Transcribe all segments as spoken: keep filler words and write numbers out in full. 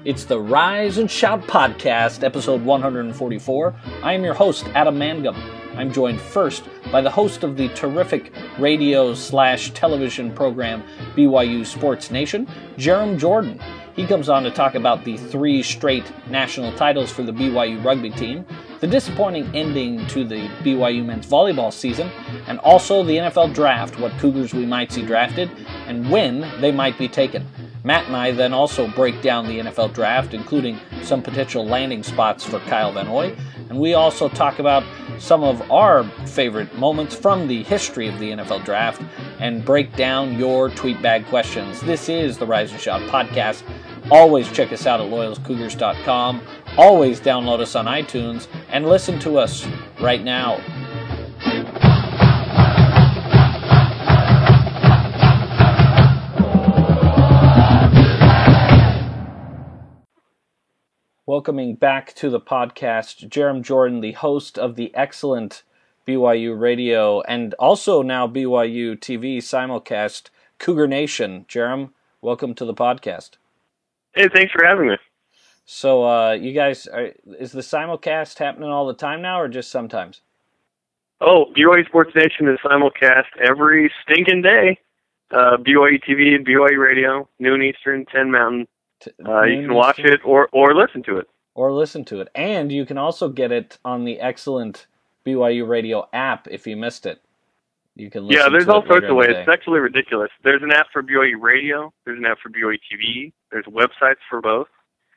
It's the Rise and Shout podcast, episode one forty-four. I am your host, Adam Mangum. I'm joined first by the host of the terrific radio slash television program B Y U Sports Nation, Jarom Jordan. He comes on to talk about the three straight national titles for the B Y U rugby team, the disappointing ending to the B Y U men's volleyball season, and also the N F L draft, what Cougars we might see drafted, and when they might be taken. Matt and I then also break down the N F L draft, including some potential landing spots for Kyle Van Noy, and we also talk about some of our favorite moments from the history of the N F L draft and break down your tweet bag questions. This is the Rise and Shout podcast. Always check us out at loyals cougars dot com. Always download us on iTunes and listen to us right now. Welcoming back to the podcast, Jarom Jordan, the host of the excellent B Y U radio and also now B Y U T V simulcast, Cougar Nation. Jarom, welcome to the podcast. Hey, thanks for having me. So, uh, you guys, are, is the simulcast happening all the time now or just sometimes? Oh, B Y U Sports Nation is simulcast every stinking day. Uh, B Y U T V and B Y U Radio, noon Eastern, ten Mountain. Uh, you can watch it or, or listen to it. Or listen to it. And you can also get it on the excellent B Y U Radio app if you missed it. You can listen Yeah, there's to all it sorts of ways. the It's actually ridiculous. There's an app for B Y U Radio. There's an app for B Y U T V. There's websites for both.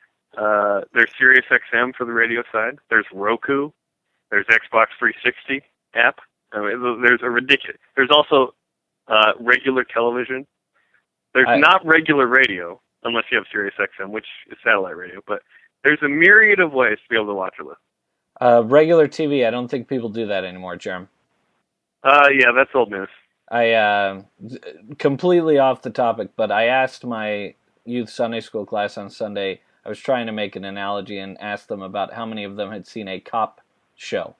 Uh, there's Sirius X M for the radio side. There's Roku. There's Xbox three sixty app. I mean, there's a ridiculous. There's also uh, regular television. There's I, not regular radio, unless you have Sirius X M, which is satellite radio. But there's a myriad of ways to be able to watch it with. Uh, regular T V, I don't think people do that anymore, Jarom. Uh, yeah, that's old news. I, uh, completely off the topic, but I asked my youth Sunday school class on Sunday, I was trying to make an analogy and asked them about how many of them had seen a cop show.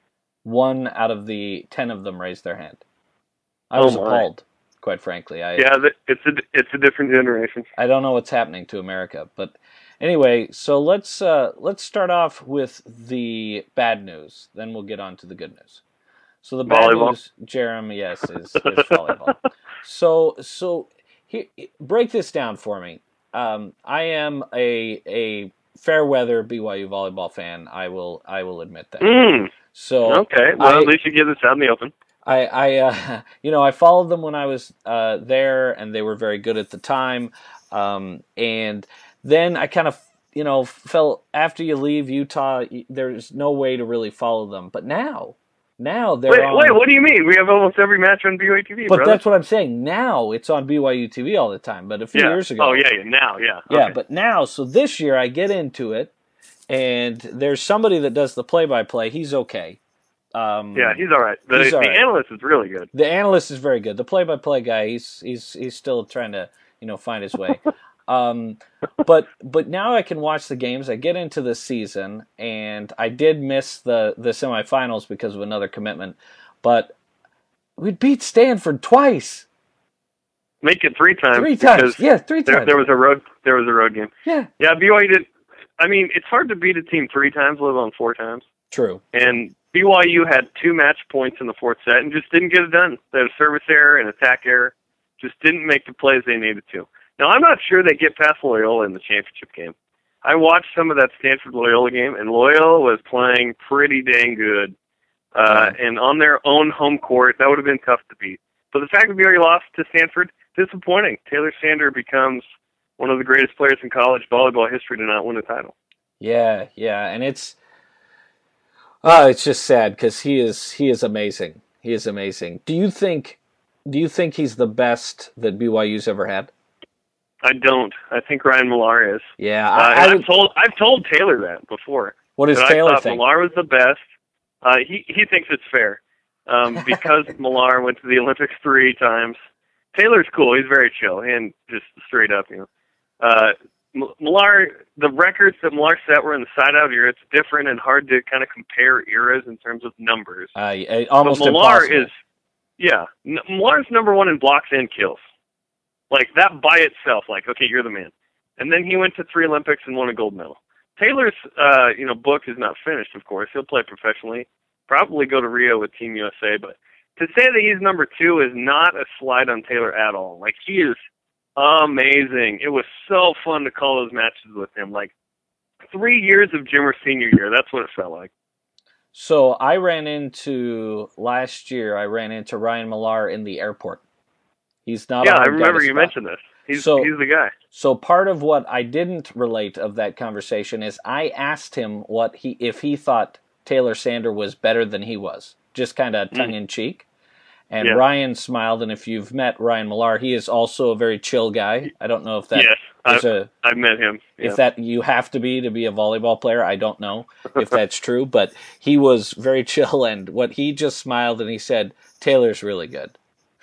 One out of the ten of them raised their hand. I was oh appalled, quite frankly. I, yeah, it's a, it's a different generation. I don't know what's happening to America, but anyway, so let's uh, let's start off with the bad news. Then we'll get on to the good news. So the bad volleyball. news, Jarom, yes, is, is volleyball. So so he, break this down for me. Um, I am a a fair weather B Y U volleyball fan. I will I will admit that. Mm. So okay, well I, at least you give this out in the open. I, I uh, you know, I followed them when I was uh, there, and they were very good at the time. Um, and then I kind of, you know, felt after you leave Utah, there's no way to really follow them. But now, now they're wait, on. Wait, what do you mean? We have almost every match on B Y U T V, But brother. that's what I'm saying. Now it's on B Y U T V all the time. But a few yeah. years ago. Oh, yeah, yeah, now, yeah. Yeah, okay. but now, so this year I get into it, and there's somebody that does the play-by-play. He's okay. Um, yeah, he's all right. The, he's all the right. analyst is really good. The analyst is very good. The play-by-play guy, he's he's he's still trying to, you know, find his way. um, but but now I can watch the games. I get into the season, and I did miss the the semifinals because of another commitment. But we beat Stanford twice. Make it three times. Three times. Yeah, three times. There, there was a road. There was a road game. Yeah. Yeah, B Y U did. I mean, it's hard to beat a team three times, let alone four times. True. And B Y U had two match points in the fourth set and just didn't get it done. They had a service error and attack error. Just didn't make the plays they needed to. Now, I'm not sure they get past Loyola in the championship game. I watched some of that Stanford-Loyola game, and Loyola was playing pretty dang good. Uh, and on their own home court, that would have been tough to beat. But the fact that B Y U lost to Stanford, disappointing. Taylor Sander becomes one of the greatest players in college volleyball history to not win a title. Yeah, yeah, and it's oh, it's just sad because he is he is amazing. He is amazing. Do you think do you think he's the best that B Y U's ever had? I don't. I think Ryan Millar is. Yeah, uh, I, I I've would, told I've told Taylor that before. What does that Taylor I thought think? Millar was the best. Uh, he he thinks it's fair um, because Millar went to the Olympics three times. Taylor's cool. He's very chill and just straight up, you know. Uh, Millar, the records that Millar set were in the side-out era. It's different and hard to kind of compare eras in terms of numbers. Uh, almost but Millar impossible. is, yeah, Millar's number one in blocks and kills. Like, that by itself, like, okay, you're the man. And then he went to three Olympics and won a gold medal. Taylor's, uh, you know, book is not finished, of course. He'll play professionally, probably go to Rio with Team U S A. But to say that he's number two is not a slight on Taylor at all. Like, he is amazing. It was so fun to call those matches with him. Like, three years of Jimmer senior year. That's what it felt like. So I ran into, last year, I ran into Ryan Millar in the airport. He's not. Yeah, a I hard guy remember to you spot. mentioned this. He's so, he's the guy. So part of what I didn't relate of that conversation is I asked him what he if he thought Taylor Sander was better than he was, just kind of tongue in cheek. And yeah. Ryan smiled. And if you've met Ryan Millar, he is also a very chill guy. I don't know if that yes, is I've, a. I've met him. Yeah. If that you have to be to be a volleyball player, I don't know if that's true, but he was very chill. And what he just smiled and he said, "Taylor's really good."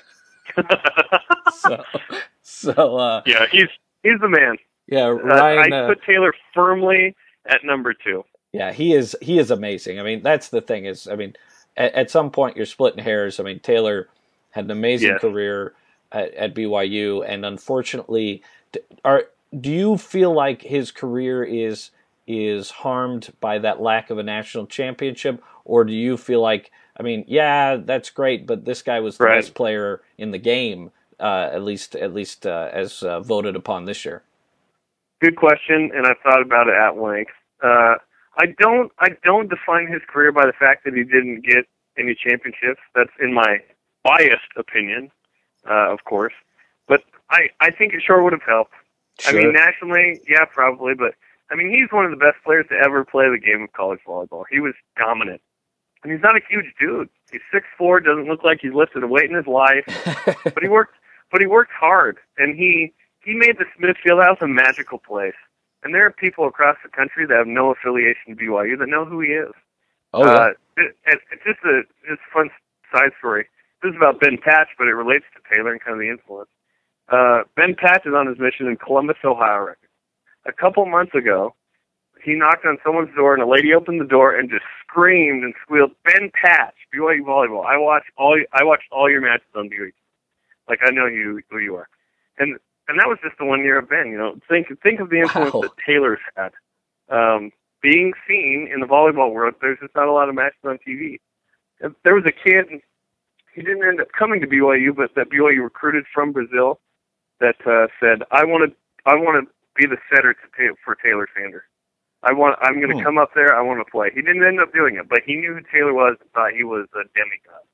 so, so uh, yeah, he's he's the man. Yeah, Ryan. Uh, I uh, put Taylor firmly at number two. Yeah, he is. He is amazing. I mean, that's the thing. Is I mean, at, at some point you're splitting hairs. I mean, Taylor had an amazing yes. career at, at B Y U, and unfortunately, are do you feel like his career is is harmed by that lack of a national championship, or do you feel like? I mean, yeah, that's great, but this guy was the right. best player in the game, uh, at least at least uh, as uh, voted upon this year. Good question, and I thought about it at length. Uh, I don't I don't define his career by the fact that he didn't get any championships. That's in my biased opinion, uh, of course. But I, I think it sure would have helped. Sure. I mean, nationally, yeah, probably. But, I mean, he's one of the best players to ever play the game of college volleyball. He was dominant. And he's not a huge dude. He's six foot four, doesn't look like he's lifted a weight in his life. but he worked but he worked hard. And he, he made the Smith Fieldhouse a magical place. And there are people across the country that have no affiliation to B Y U that know who he is. Oh, yeah. Uh, it, it, it's just a just a fun side story. This is about Ben Patch, but it relates to Taylor and kind of the influence. Uh, Ben Patch is on his mission in Columbus, Ohio. A couple months ago, he knocked on someone's door, and a lady opened the door and just screamed and squealed, "Ben Patch, B Y U volleyball. I watch all. I watched all your matches on B Y U. Like, I know you who you are." And and that was just the one year of Ben. You know, think think of the influence Wow. that Taylor's had. Um, being seen in the volleyball world, there's just not a lot of matches on T V. If there was a kid, he didn't end up coming to B Y U, but that B Y U recruited from Brazil that uh, said, "I want to, I want to be the setter to ta- for Taylor Sander. I want, I'm going to Hmm. come up there. I want to play." He didn't end up doing it, but he knew who Taylor was and thought he was a demigod.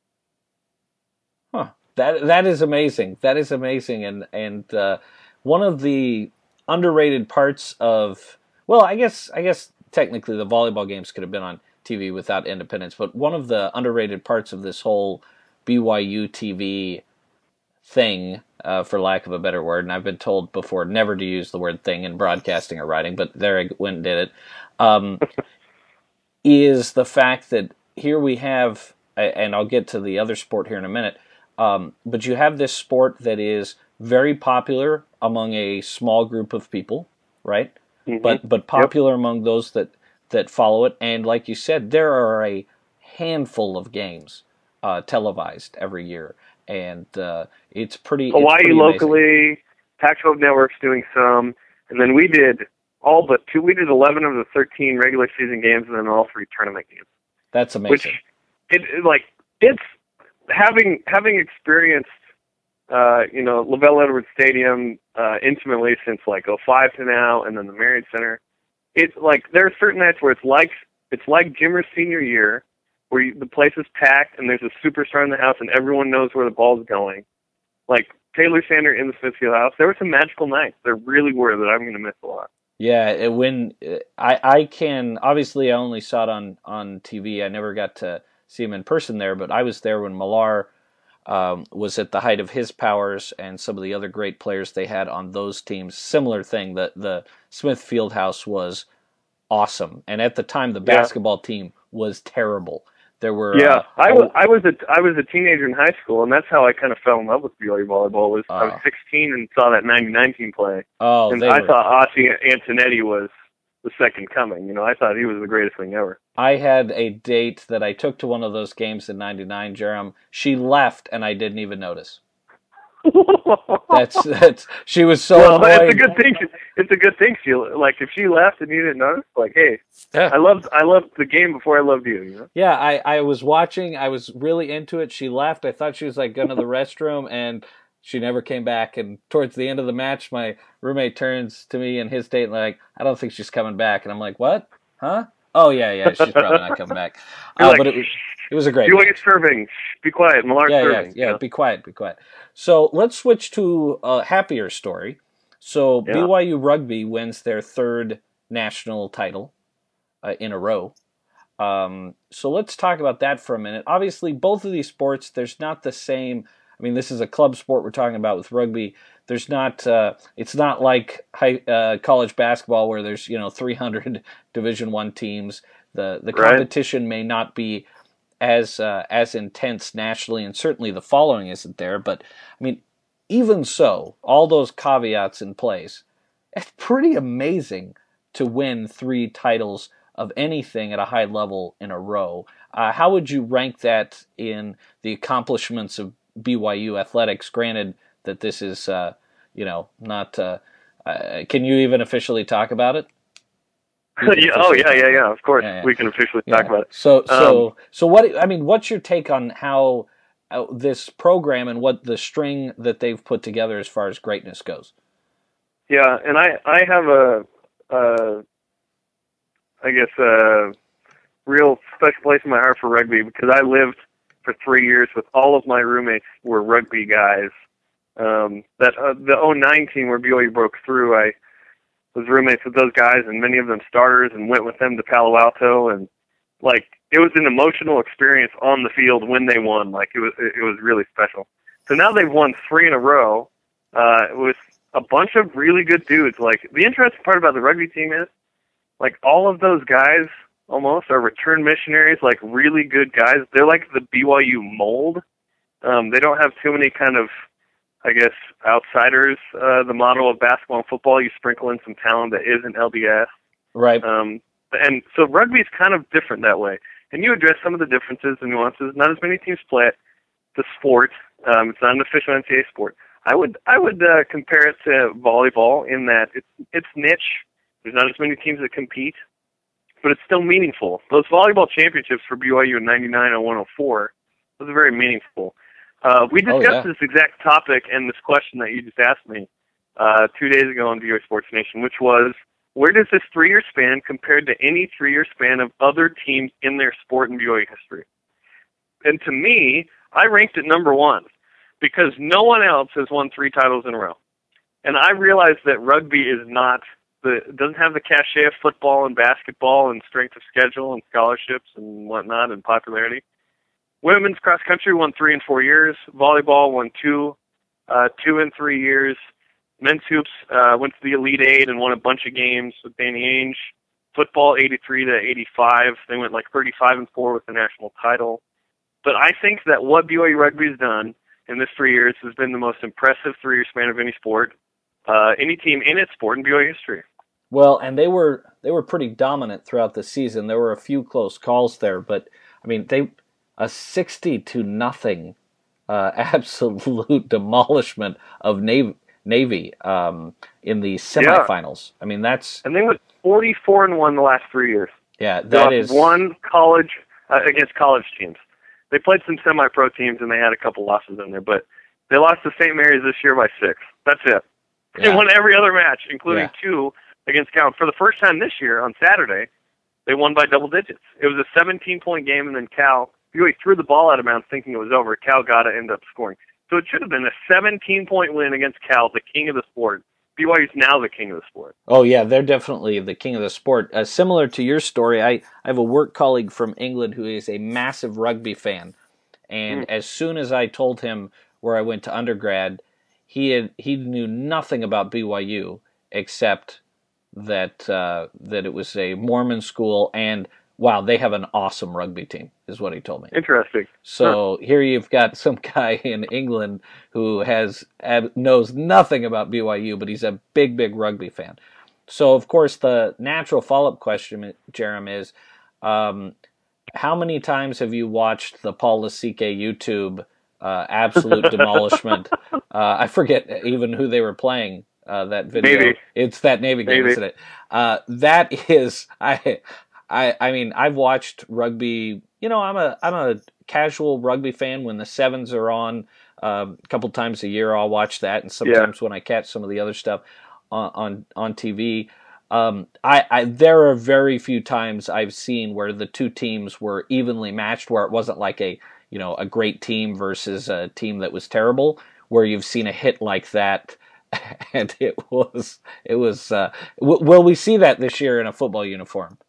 Huh. That that is amazing. That is amazing, and and uh, one of the underrated parts of well, I guess I guess technically the volleyball games could have been on T V without Independence, but one of the underrated parts of this whole B Y U T V thing, uh, for lack of a better word, and I've been told before never to use the word thing in broadcasting or writing, but there I went and did it, um, is the fact that here we have, and I'll get to the other sport here in a minute, um, but you have this sport that is very popular among a small group of people, right? Mm-hmm. But but popular yep. among those that, that follow it, and like you said, there are a handful of games uh, televised every year. And uh, it's pretty. Hawaii it's pretty locally, Pac twelve Network's doing some, and then we did all but two. We did eleven of the thirteen regular season games, and then all three tournament games. That's amazing. Which, it, it like it's having having experienced, uh, you know, LaVell Edwards Stadium uh, intimately since like oh five to now, and then the Marriott Center. It's like there are certain nights where it's like it's like Jimmer's senior year, where you, the place is packed and there's a superstar in the house and everyone knows where the ball's going. Like Taylor Sander in the Smith Fieldhouse, there were some magical nights. There really were that I'm going to miss a lot. Yeah, it, when I I can obviously I only saw it on, on T V. I never got to see him in person there, but I was there when Millar um, was at the height of his powers, and some of the other great players they had on those teams. Similar thing, the the Smith Fieldhouse was awesome, and at the time the basketball yeah. team was terrible. There were yeah. Uh, I was I was a I was a teenager in high school, and that's how I kind of fell in love with B Y U volleyball. Was uh, I was sixteen and saw that ninety-nine team play, oh, and they I were, thought Ossie Antonetti was the second coming. You know, I thought he was the greatest thing ever. I had a date that I took to one of those games in ninety-nine, Jerem. She left, and I didn't even notice. That's that's. She was so well, annoyed. it's a good thing. It's a good thing. She like if she left and you didn't notice, like, hey, Yeah. I loved I loved the game before I loved you. You know? Yeah, I, I was watching. I was really into it. She left. I thought she was like going to the restroom, and she never came back. And towards the end of the match, my roommate turns to me and his date like, I don't think she's coming back. And I'm like, what? Huh? Oh yeah, yeah, she's probably not coming back. You're Uh, like, but it was it was a great Buick match. is serving. Shh, be quiet. Millar's Yeah, yeah, serving. yeah. You know? Be quiet, be quiet. So let's switch to a happier story. So Yeah. B Y U Rugby wins their third national title uh, in a row. Um, so let's talk about that for a minute. Obviously, both of these sports, there's not the same. I mean, this is a club sport we're talking about with rugby. There's not. Uh, it's not like high, uh, college basketball where there's you know three hundred Division One teams. The the Right. competition may not be as uh, as intense nationally, and certainly the following isn't there. But I mean, even so, all those caveats in place, it's pretty amazing to win three titles of anything at a high level in a row. Uh, how would you rank that in the accomplishments of B Y U athletics? Granted that this is, uh, you know, not. Uh, uh, can you even officially talk about it? yeah, oh yeah, yeah, yeah. Of course, yeah, yeah. we can officially yeah. talk about it. So, so, Um, so, what? I mean, what's your take on how uh, this program and what the string that they've put together as far as greatness goes? yeah, and I I have a, a I guess a real special place in my heart for rugby because I lived for three years with all of my roommates were rugby guys. Um, that uh, the oh nine team where B Y U broke through, I was roommates with those guys, and many of them starters, and went with them to Palo Alto, and like it was an emotional experience on the field when they won. Like it was, it was really special. So now they've won three in a row uh, with a bunch of really good dudes. Like the interesting part about the rugby team is, like all of those guys almost are return missionaries. Like really good guys. They're like the B Y U mold. Um, they don't have too many kind of I guess, outsiders, uh, the model of basketball and football, you sprinkle in some talent that isn't L D S. Right. Um, and so rugby is kind of different that way. And you address some of the differences and nuances. Not as many teams play it. The sport, um, it's not an official N C double A sport. I would I would uh, compare it to volleyball in that it's it's niche. There's not as many teams that compete, but it's still meaningful. Those volleyball championships for B Y U in ninety-nine and one oh four, those are very meaningful. Uh, we discussed oh, yeah. this exact topic and this question that you just asked me uh, two days ago on B Y U Sports Nation, which was, where does this three-year span compared to any three-year span of other teams in their sport in B Y U history? And to me, I ranked it number one because no one else has won three titles in a row. And I realized that rugby is not the doesn't have the cachet of football and basketball and strength of schedule and scholarships and whatnot and popularity. Women's cross country won three in four years. Volleyball won two, uh, two in three years. Men's hoops uh, went to the Elite Eight and won a bunch of games with Danny Ainge. Football eighty-three to eighty-five. They went like thirty-five and four with the national title. But I think that what B Y U Rugby has done in this three years has been the most impressive three-year span of any sport, uh, any team in its sport in B Y U history. Well, and they were they were pretty dominant throughout the season. There were a few close calls there, but I mean they. A sixty to nothing uh, absolute demolishment of Navy, Navy um, in the semifinals. Yeah. I mean, that's and they went forty-four and one the last three years. Yeah, they that is one college uh, against college teams. They played some semi-pro teams and they had a couple losses in there, but they lost to Saint Mary's this year by six. That's it. Yeah. They won every other match, including yeah. two against Cal. For the first time this year on Saturday, they won by double digits. It was a seventeen-point game, and then Cal. B Y U threw the ball out of bounds thinking it was over. Cal got it, ended up scoring. So it should have been a seventeen-point win against Cal, the king of the sport. B Y U's now the king of the sport. Oh, yeah, they're definitely the king of the sport. Uh, similar to your story, I, I have a work colleague from England who is a massive rugby fan. And mm. as soon as I told him where I went to undergrad, he had he knew nothing about B Y U except that uh, that it was a Mormon school and wow, they have an awesome rugby team, is what he told me. Interesting. So huh. here you've got some guy in England who has knows nothing about B Y U, but he's a big, big rugby fan. So, of course, the natural follow-up question, Jerem, is um, how many times have you watched the Paul Lasike YouTube uh, absolute demolishment I forget even who they were playing. Uh, that video. Navy. It's that Navy game, Navy. isn't it? Uh, that is, I, I, I mean, I've watched rugby. You know, I'm a, I'm a casual rugby fan. When the sevens are on, um, a couple times a year, I'll watch that, and sometimes Yeah. when I catch some of the other stuff on on, on T V, um, I, I there are very few times I've seen where the two teams were evenly matched, where it wasn't like a, you know, a great team versus a team that was terrible, where you've seen a hit like that. And it was, it was. Uh, w- will we see that this year in a football uniform?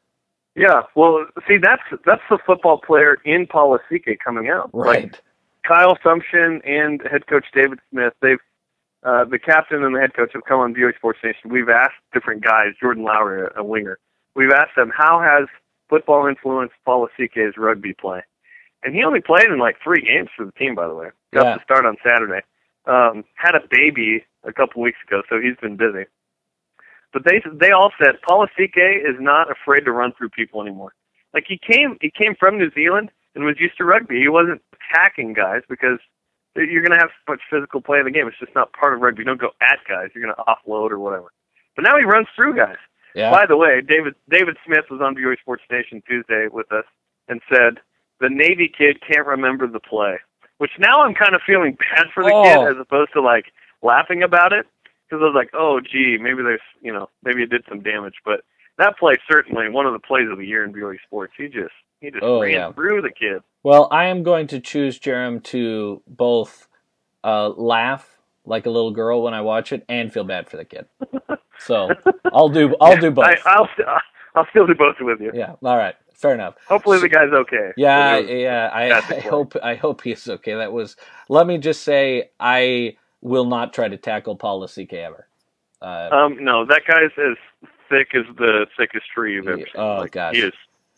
Yeah, well, see, that's that's the football player in Polasike coming out. Right. Like Kyle Sumption and head coach David Smith, they've uh, the captain and the head coach have come on V O A Sports Nation. We've asked different guys, Jordan Lowry, a winger. We've asked them, how has football influenced Polasike's rugby play? And he only played in like three games for the team, by the way. Got Yeah. to start on Saturday. Um, had a baby a couple weeks ago, so he's been busy. But they they all said Polasike is not afraid to run through people anymore. Like he came he came from New Zealand and was used to rugby. He wasn't attacking guys because you're going to have so much physical play in the game. It's just not part of rugby. You don't go at guys. You're going to offload or whatever. But now he runs through guys. Yeah. By the way, David David Smith was on V O A Sports Station Tuesday with us and said the Navy kid can't remember the play. Which now I'm kind of feeling bad for the Oh. kid as opposed to like laughing about it. Because I was like, oh, gee, maybe there's, you know, maybe it did some damage. But that play, certainly one of the plays of the year in V O A Sports. He just, he just Oh, ran yeah. through the kid. Well, I am going to choose, Jerem, to both uh, laugh like a little girl when I watch it and feel bad for the kid. So I'll do, I'll do both. I, I'll, st- I'll still do both with you. Yeah. All right. Fair enough. Hopefully So- the guy's okay. Yeah, But it was yeah. I, fantastic I play. hope I hope he's okay. That was. Let me just say, I will not try to tackle Polasike ever. Uh, Um, no, that guy's as thick as the thickest tree you've ever Yeah, seen. oh, like, gosh. He is,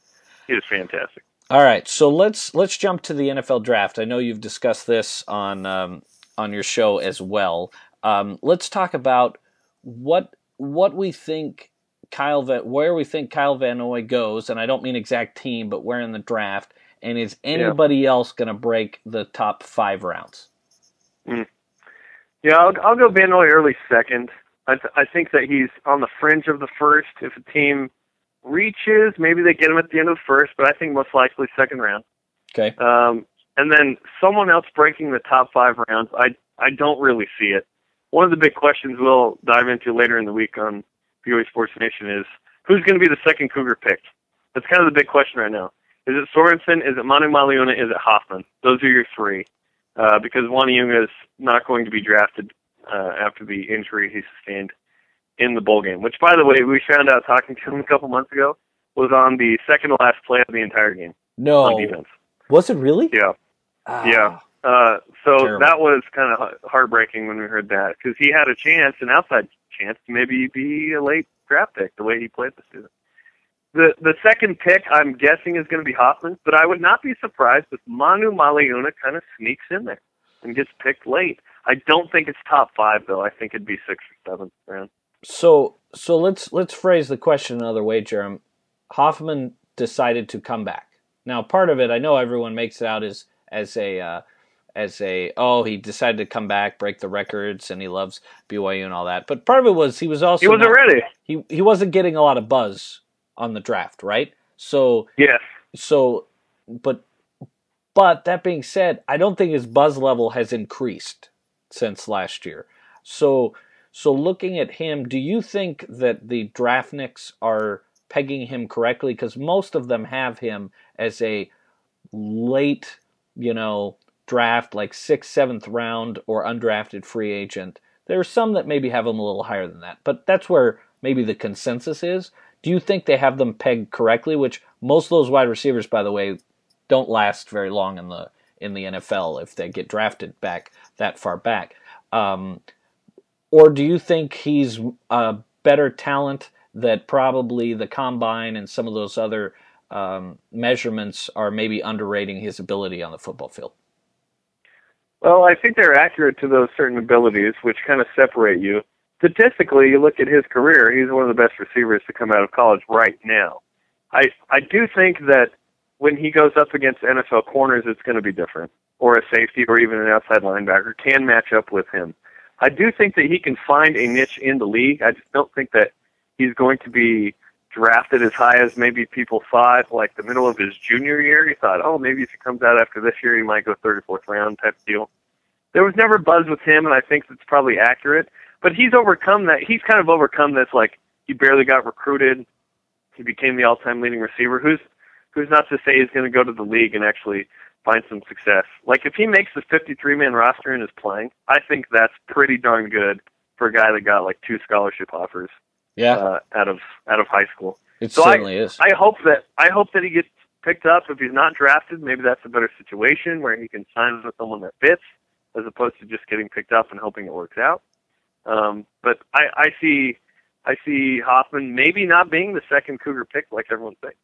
he is fantastic. all right, so let's let's jump to the N F L draft. I know you've discussed this on um, on your show as well. Um, let's talk about what what we think Kyle Van, where we think Kyle Van Noy goes, and I don't mean exact team, but where in the draft. And is anybody else going to break the top five rounds? Mm. Yeah, I'll, I'll go Van Noy early second. I, th- I think that he's on the fringe of the first. If a team reaches, maybe they get him at the end of the first, but I think most likely second round. Okay. Um, and then someone else breaking the top five rounds, I I don't really see it. One of the big questions we'll dive into later in the week on V O A Sports Nation is who's going to be the second Cougar picked? That's kind of the big question right now. Is it Sorensen? Is it Manu Maliuna? Is it Hoffman? Those are your three. Uh, because Waniunga is not going to be drafted uh, after the injury he sustained in the bowl game, which, by the way, we found out talking to him a couple months ago, was on the second to last play of the entire game No. on defense. Was it really? Yeah. Ah, Yeah. Uh, so Terrible. that was kind of heartbreaking when we heard that, because he had a chance, an outside chance, to maybe be a late draft pick the way he played this season. The the second pick, I'm guessing, is going to be Hoffman, but I would not be surprised if Manu Maliuna kind of sneaks in there and gets picked late. I don't think it's top five, though. I think it'd be sixth or seventh round. So so let's let's phrase the question another way, Jerem. Hoffman decided to come back. Now, part of it, I know everyone makes it out as as a uh, as a oh he decided to come back, break the records, and he loves B Y U and all that. But part of it was he was also He wasn't not- ready. He he wasn't getting a lot of buzz on the draft, right? So Yes. so, but but that being said, I don't think his buzz level has increased since last year. So so looking at him, do you think that the draftniks are pegging him correctly? Because most of them have him as a late, you know, draft, like sixth, seventh round or undrafted free agent. There are some that maybe have him a little higher than that, but that's where maybe the consensus is. Do you think they have them pegged correctly? Which most of those wide receivers, by the way, don't last very long in the in the N F L if they get drafted back that far back. Um, or do you think he's a better talent that probably the combine and some of those other um, measurements are maybe underrating his ability on the football field? Well, I think they're accurate to those certain abilities, which kind of separate you. Statistically, you look at his career, he's one of the best receivers to come out of college right now. I I do think that when he goes up against N F L corners, it's going to be different. or a safety or even an outside linebacker can match up with him. I do think that he can find a niche in the league. I just don't think that he's going to be drafted as high as maybe people thought, like the middle of his junior year. He thought, oh, maybe if he comes out after this year, he might go third or fourth round type of deal. There was never buzz with him, and I think that's probably accurate. But he's overcome that. He's kind of overcome this, like, he barely got recruited. He became the all-time leading receiver. Who's who's not to say he's going to go to the league and actually find some success? Like, if he makes the fifty-three man roster and is playing, I think that's pretty darn good for a guy that got, like, two scholarship offers. Yeah, uh, out of out of high school. It so certainly I, is. I hope that I hope that he gets picked up. If he's not drafted, maybe that's a better situation where he can sign with someone that fits, as opposed to just getting picked up and hoping it works out. Um, but I, I see I see Hoffman maybe not being the second Cougar pick like everyone's saying.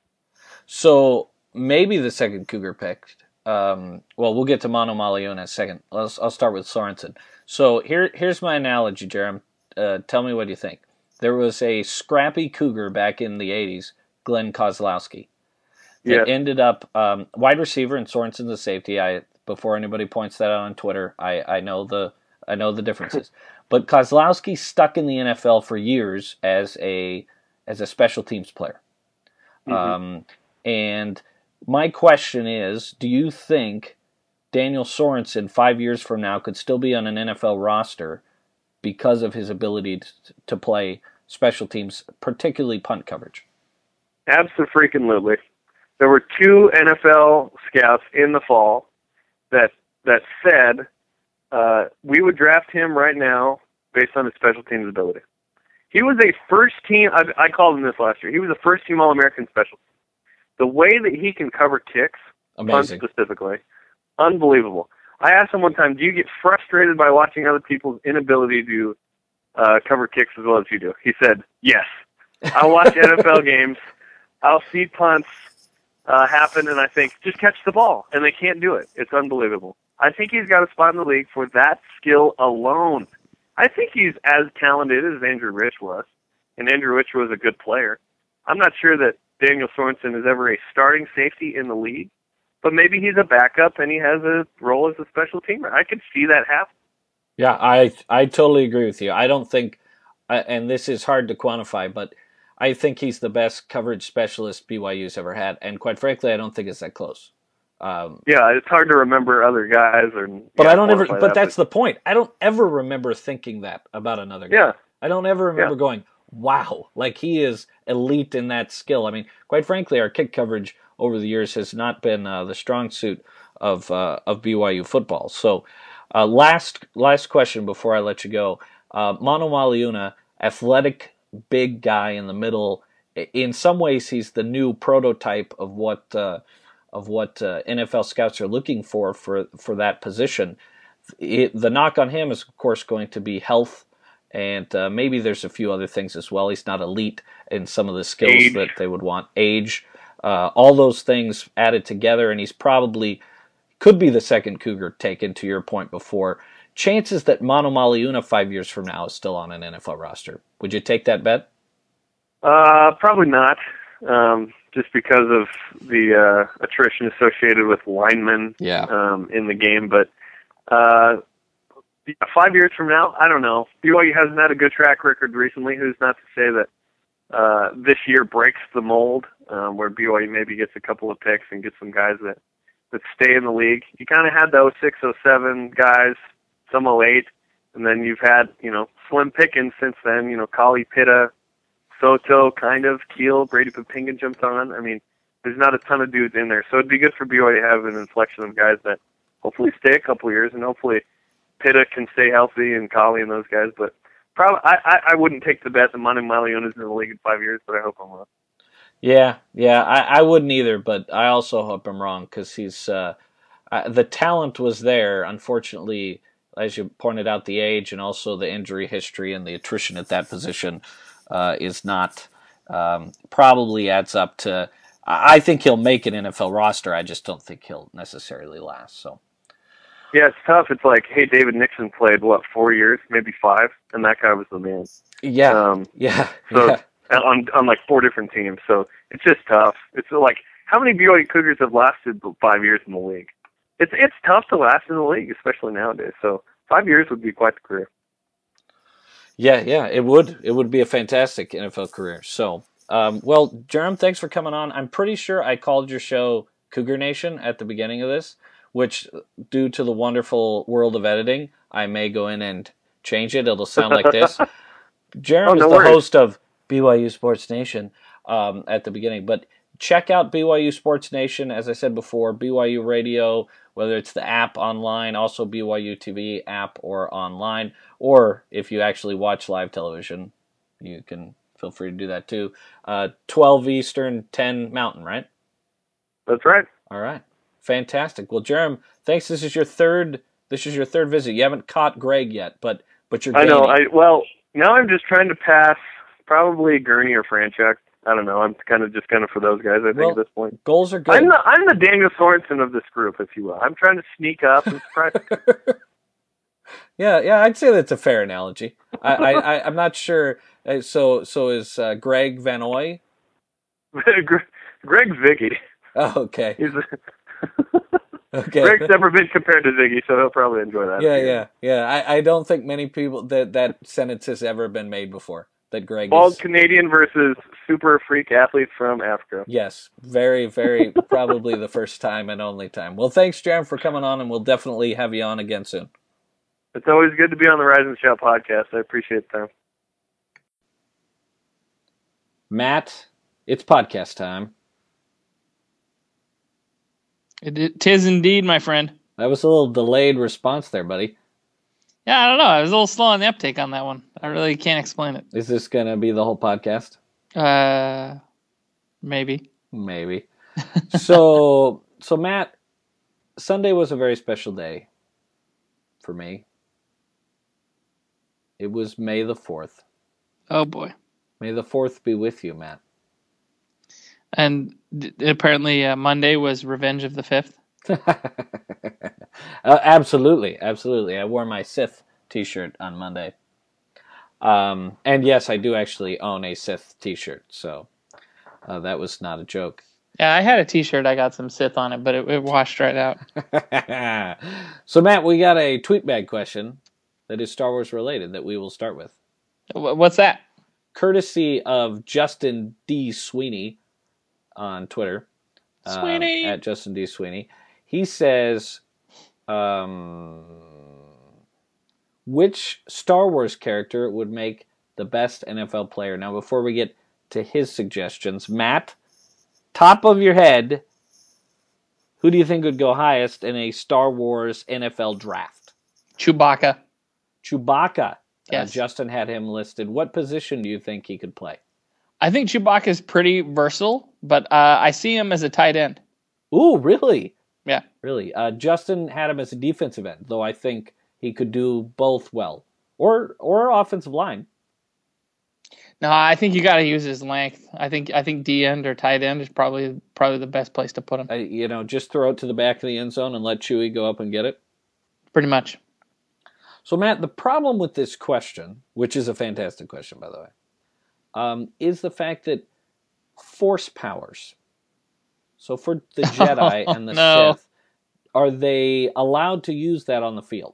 So maybe the second Cougar pick. Um, well, we'll get to Mano Maliuna in a second. Let's, I'll start with Sorensen. So here here's my analogy, Jerem. Uh, tell me what you think. There was a scrappy Cougar back in the eighties, Glenn Kozlowski, that Yeah. ended up um, wide receiver and Sorensen's the safety. I before anybody points that out on Twitter, I, I know the I know the differences. But Kozlowski stuck in the N F L for years as a as a special teams player. Mm-hmm. Um, and my question is, do you think Daniel Sorensen five years from now could still be on an N F L roster because of his ability to, to play special teams, particularly punt coverage? Abso-freaking-lutely. There were two N F L scouts in the fall that that said uh, we would draft him right now based on his special teams ability. He was a first-team, I, I called him this last year, he was a first-team All-American special team. The way that he can cover kicks, Amazing. punts specifically, unbelievable. I asked him one time, do you get frustrated by watching other people's inability to uh, cover kicks as well as you do? He said, yes. I'll watch N F L games. I'll see punts uh, happen, and I think, just catch the ball. And they can't do it. It's unbelievable. I think he's got a spot in the league for that skill alone. I think he's as talented as Andrew Rich was, and Andrew Rich was a good player. I'm not sure that Daniel Sorensen is ever a starting safety in the league, but maybe he's a backup and he has a role as a special teamer. I could see that happen. Yeah, I I totally agree with you. I don't think, and this is hard to quantify, but I think he's the best coverage specialist B Y U's ever had, and quite frankly, I don't think it's that close. Um, yeah, it's hard to remember other guys, or but yeah, I don't ever. quantify But that, that's the point. I don't ever remember thinking that about another guy. Yeah. I don't ever remember Yeah. going, "Wow, like he is elite in that skill." I mean, quite frankly, our kick coverage over the years has not been uh, the strong suit of uh, of B Y U football. So, uh, last last question before I let you go. Uh, Mano Maliuna, athletic, big guy in the middle. In some ways, he's the new prototype of what uh, of what uh, N F L scouts are looking for for, for that position. It, the knock on him is, of course, going to be health, and uh, maybe there's a few other things as well. He's not elite in some of the skills Age. that they would want. Age, uh, all those things added together, and he's probably could be the second Cougar taken, to your point before. Chances that Mano Maliuna five years from now is still on an N F L roster. Would you take that bet? Uh, probably not, um, just because of the uh, attrition associated with linemen Yeah. um, in the game. But uh, five years from now, I don't know. B Y U hasn't had a good track record recently. Who's not to say that uh, this year breaks the mold, um, where B Y U maybe gets a couple of picks and gets some guys that, that stay in the league. You kind of had the oh six, oh seven guys, some oh eight, and then you've had, you know, slim pickings since then. You know, Kali Pitta, Soto, kind of, Keel, Brady Papinga jumped on. I mean, there's not a ton of dudes in there. So it'd be good for B Y U to have an inflection of guys that hopefully stay a couple of years, and hopefully Pitta can stay healthy and Kali and those guys. But probably, I, I, I wouldn't take the bet that Manu Maliuna is in the league in five years, but I hope I'm wrong. Yeah, yeah, I, I wouldn't either, but I also hope I'm wrong because he's uh, uh, the talent was there. Unfortunately, as you pointed out, the age and also the injury history and the attrition at that position uh, is not um, probably adds up to. I think he'll make an N F L roster. I just don't think he'll necessarily last. So. Yeah, it's tough. It's like, hey, David Nixon played, what, four years, maybe five, and that guy was the man. Yeah, um, yeah, so yeah. On, on like four different teams. So it's just tough. It's like, how many B Y U Cougars have lasted five years in the league? it's it's tough to last in the league, especially nowadays. So five years would be quite the career. Yeah, yeah, it would. It would be a fantastic N F L career. So, um, well, Jerem, thanks for coming on. I'm pretty sure I called your show Cougar Nation at the beginning of this, which, due to the wonderful world of editing, I may go in and change it. It'll sound like this. Jerem oh, no is the worries. host of B Y U Sports Nation um, at the beginning. But check out B Y U Sports Nation, as I said before, B Y U Radio, whether it's the app online, also B Y U T V app or online, or if you actually watch live television, you can feel free to do that too. Uh, twelve Eastern, ten Mountain, right? That's right. All right. Fantastic. Well, Jerem, thanks. This is your third This is your third visit. You haven't caught Greg yet, but but you're I know. gaining. I well, now I'm just trying to pass probably Gurney or Franchuk. I don't know. I'm kind of just kind of for those guys, I think, Well, at this point. Goals are good. I'm the, I'm the Daniel Sorensen of this group, if you will. I'm trying to sneak up and surprise. yeah, yeah, I'd say that's a fair analogy. I, I, I, I'm not sure. Uh, So so is uh, Greg Van Oy? Greg's Ziggy. Oh, okay. He's a Okay. Greg's never been compared to Ziggy, so he'll probably enjoy that. Yeah, yeah, yeah. I, I don't think many people that that sentence has ever been made before. That Greg Bald is Canadian versus super freak athlete from Africa. yes, very, very probably the first time and only time. Well, thanks, Jerem, for coming on, and we'll definitely have you on again soon. It's always good to be on the Rise and Shout podcast. I appreciate the time. Matt, it's podcast time. It tis indeed, my friend. That was a little delayed response there, buddy. Yeah, I don't know. I was a little slow on the uptake on that one. I really can't explain it. Is this going to be the whole podcast? Uh, maybe. Maybe. so, so Matt, Sunday was a very special day for me. It was May the fourth. Oh, boy. May May the fourth be with you, Matt. And d- apparently uh, Monday was Revenge of the fifth. uh, absolutely, absolutely. I wore my Sith t-shirt on Monday. Um, and yes, I do actually own a Sith t-shirt, so uh, that was not a joke. Yeah, I had a t-shirt. I got some Sith on it, but it, it washed right out. So, Matt, we got a tweet bag question that is Star Wars related that we will start with. What's that? Courtesy of Justin D. Sweeney on Twitter. Sweeney! Uh, at Justin D. Sweeney. He says, um, which Star Wars character would make the best N F L player? Now, before we get to his suggestions, Matt, top of your head, who do you think would go highest in a Star Wars N F L draft? Chewbacca. Chewbacca. Yes. Uh, Justin had him listed. What position do you think he could play? I think Chewbacca is pretty versatile, but uh, I see him as a tight end. Ooh, really? Yeah. Really. Uh, Justin had him as a defensive end, though I think he could do both well. Or or offensive line. No, I think you got to use his length. I think I think D end or tight end is probably probably the best place to put him. Uh, you know, just throw it to the back of the end zone and let Chewie go up and get it. Pretty much. So, Matt, the problem with this question, which is a fantastic question, by the way, um, is the fact that force powers. So for the Jedi oh, and the no. Sith, are they allowed to use that on the field?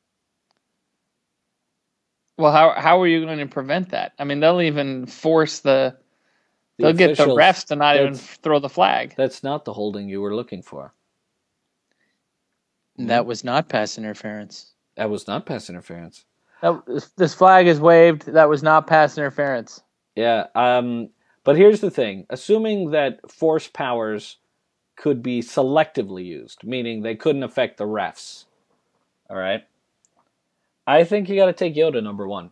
Well, how how are you going to prevent that? I mean, they'll even force the, The they'll get the officials- refs to not even that's- throw the flag. That's not the holding you were looking for. That was not pass interference. That was not pass interference. That, this flag is waved. That was not pass interference. Yeah, um, but here's the thing. Assuming that force powers could be selectively used, meaning they couldn't affect the refs, all right? I think you got to take Yoda number one.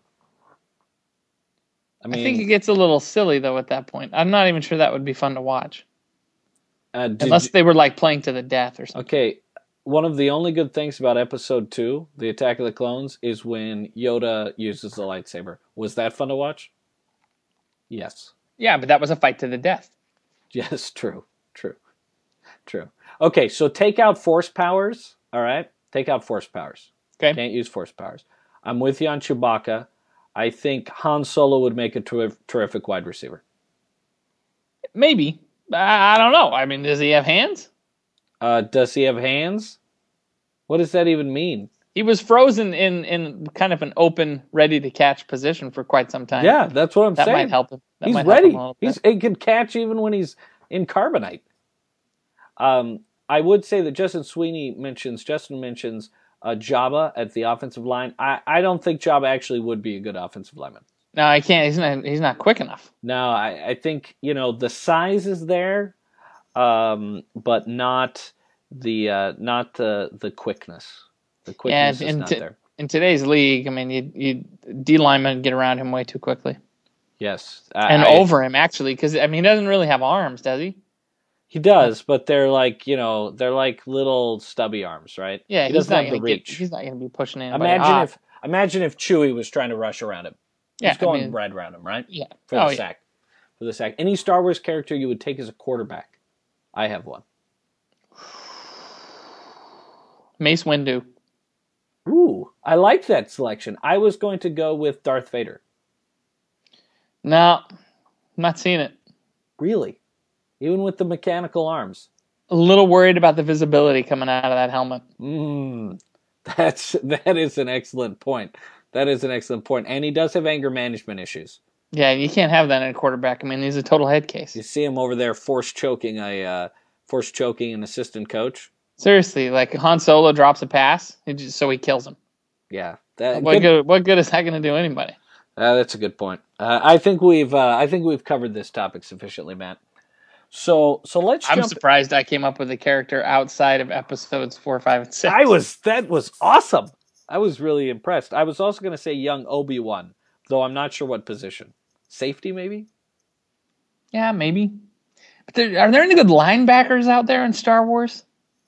I I, mean, think it gets a little silly, though, at that point. I'm not even sure that would be fun to watch. uh, did Unless you- they were, like, playing to the death or something. okay, one of the only good things about Episode two, The Attack of the Clones, is when Yoda uses the lightsaber. Was that fun to watch? Yes. Yeah, but that was a fight to the death. Yes, true, true, true. Okay, so take out force powers, all right? Take out force powers. Okay. Can't use force powers. I'm with you on Chewbacca. I think Han Solo would make a ter- terrific wide receiver. Maybe. I, I don't know. I mean, does he have hands? Uh, does he have hands? What does that even mean? He was frozen in, in kind of an open, ready-to-catch position for quite some time. Yeah, that's what I'm that saying. Might help him. That he's might ready. Help him a little bit. He's he can catch even when he's in carbonite. Um, I would say that Justin Sweeney mentions Justin mentions uh, Jabba at the offensive line. I, I don't think Jabba actually would be a good offensive lineman. No, I can't. He's not. He's not quick enough. No, I, I think you know the size is there, um, but not the uh, not the the quickness. The quickness yeah, is in, not t- there. in today's league, I mean, you you D linemen get around him way too quickly. Yes, and I, over him actually, because I mean, he doesn't really have arms, does he? He does, but they're like you know they're like little stubby arms, right? Yeah, he he's doesn't not have the gonna reach. Get, he's not going to be pushing anybody. Imagine off. if imagine if Chewie was trying to rush around him. Yeah, He's going I mean, right around him, right? Yeah, for oh, the yeah. sack. For the sack. Any Star Wars character you would take as a quarterback? I have one. Mace Windu. Ooh, I like that selection. I was going to go with Darth Vader. No, I'm not seeing it. Really? Even with the mechanical arms? A little worried about the visibility coming out of that helmet. Mm, that's that is an excellent point. That is an excellent point. And he does have anger management issues. Yeah, you can't have that in a quarterback. I mean, he's a total head case. You see him over there force choking a uh, force choking an assistant coach. Seriously, like Han Solo drops a pass, he just, so he kills him. Yeah, that, what good, good What good is that going to do anybody? Uh, that's a good point. Uh, I think we've uh, I think we've covered this topic sufficiently, Matt. So so let's. I'm jump... surprised I came up with a character outside of episodes four, five, and six. I was that was awesome. I was really impressed. I was also going to say young Obi-Wan, though I'm not sure what position. Safety, maybe. Yeah, maybe. But there, are there any good linebackers out there in Star Wars?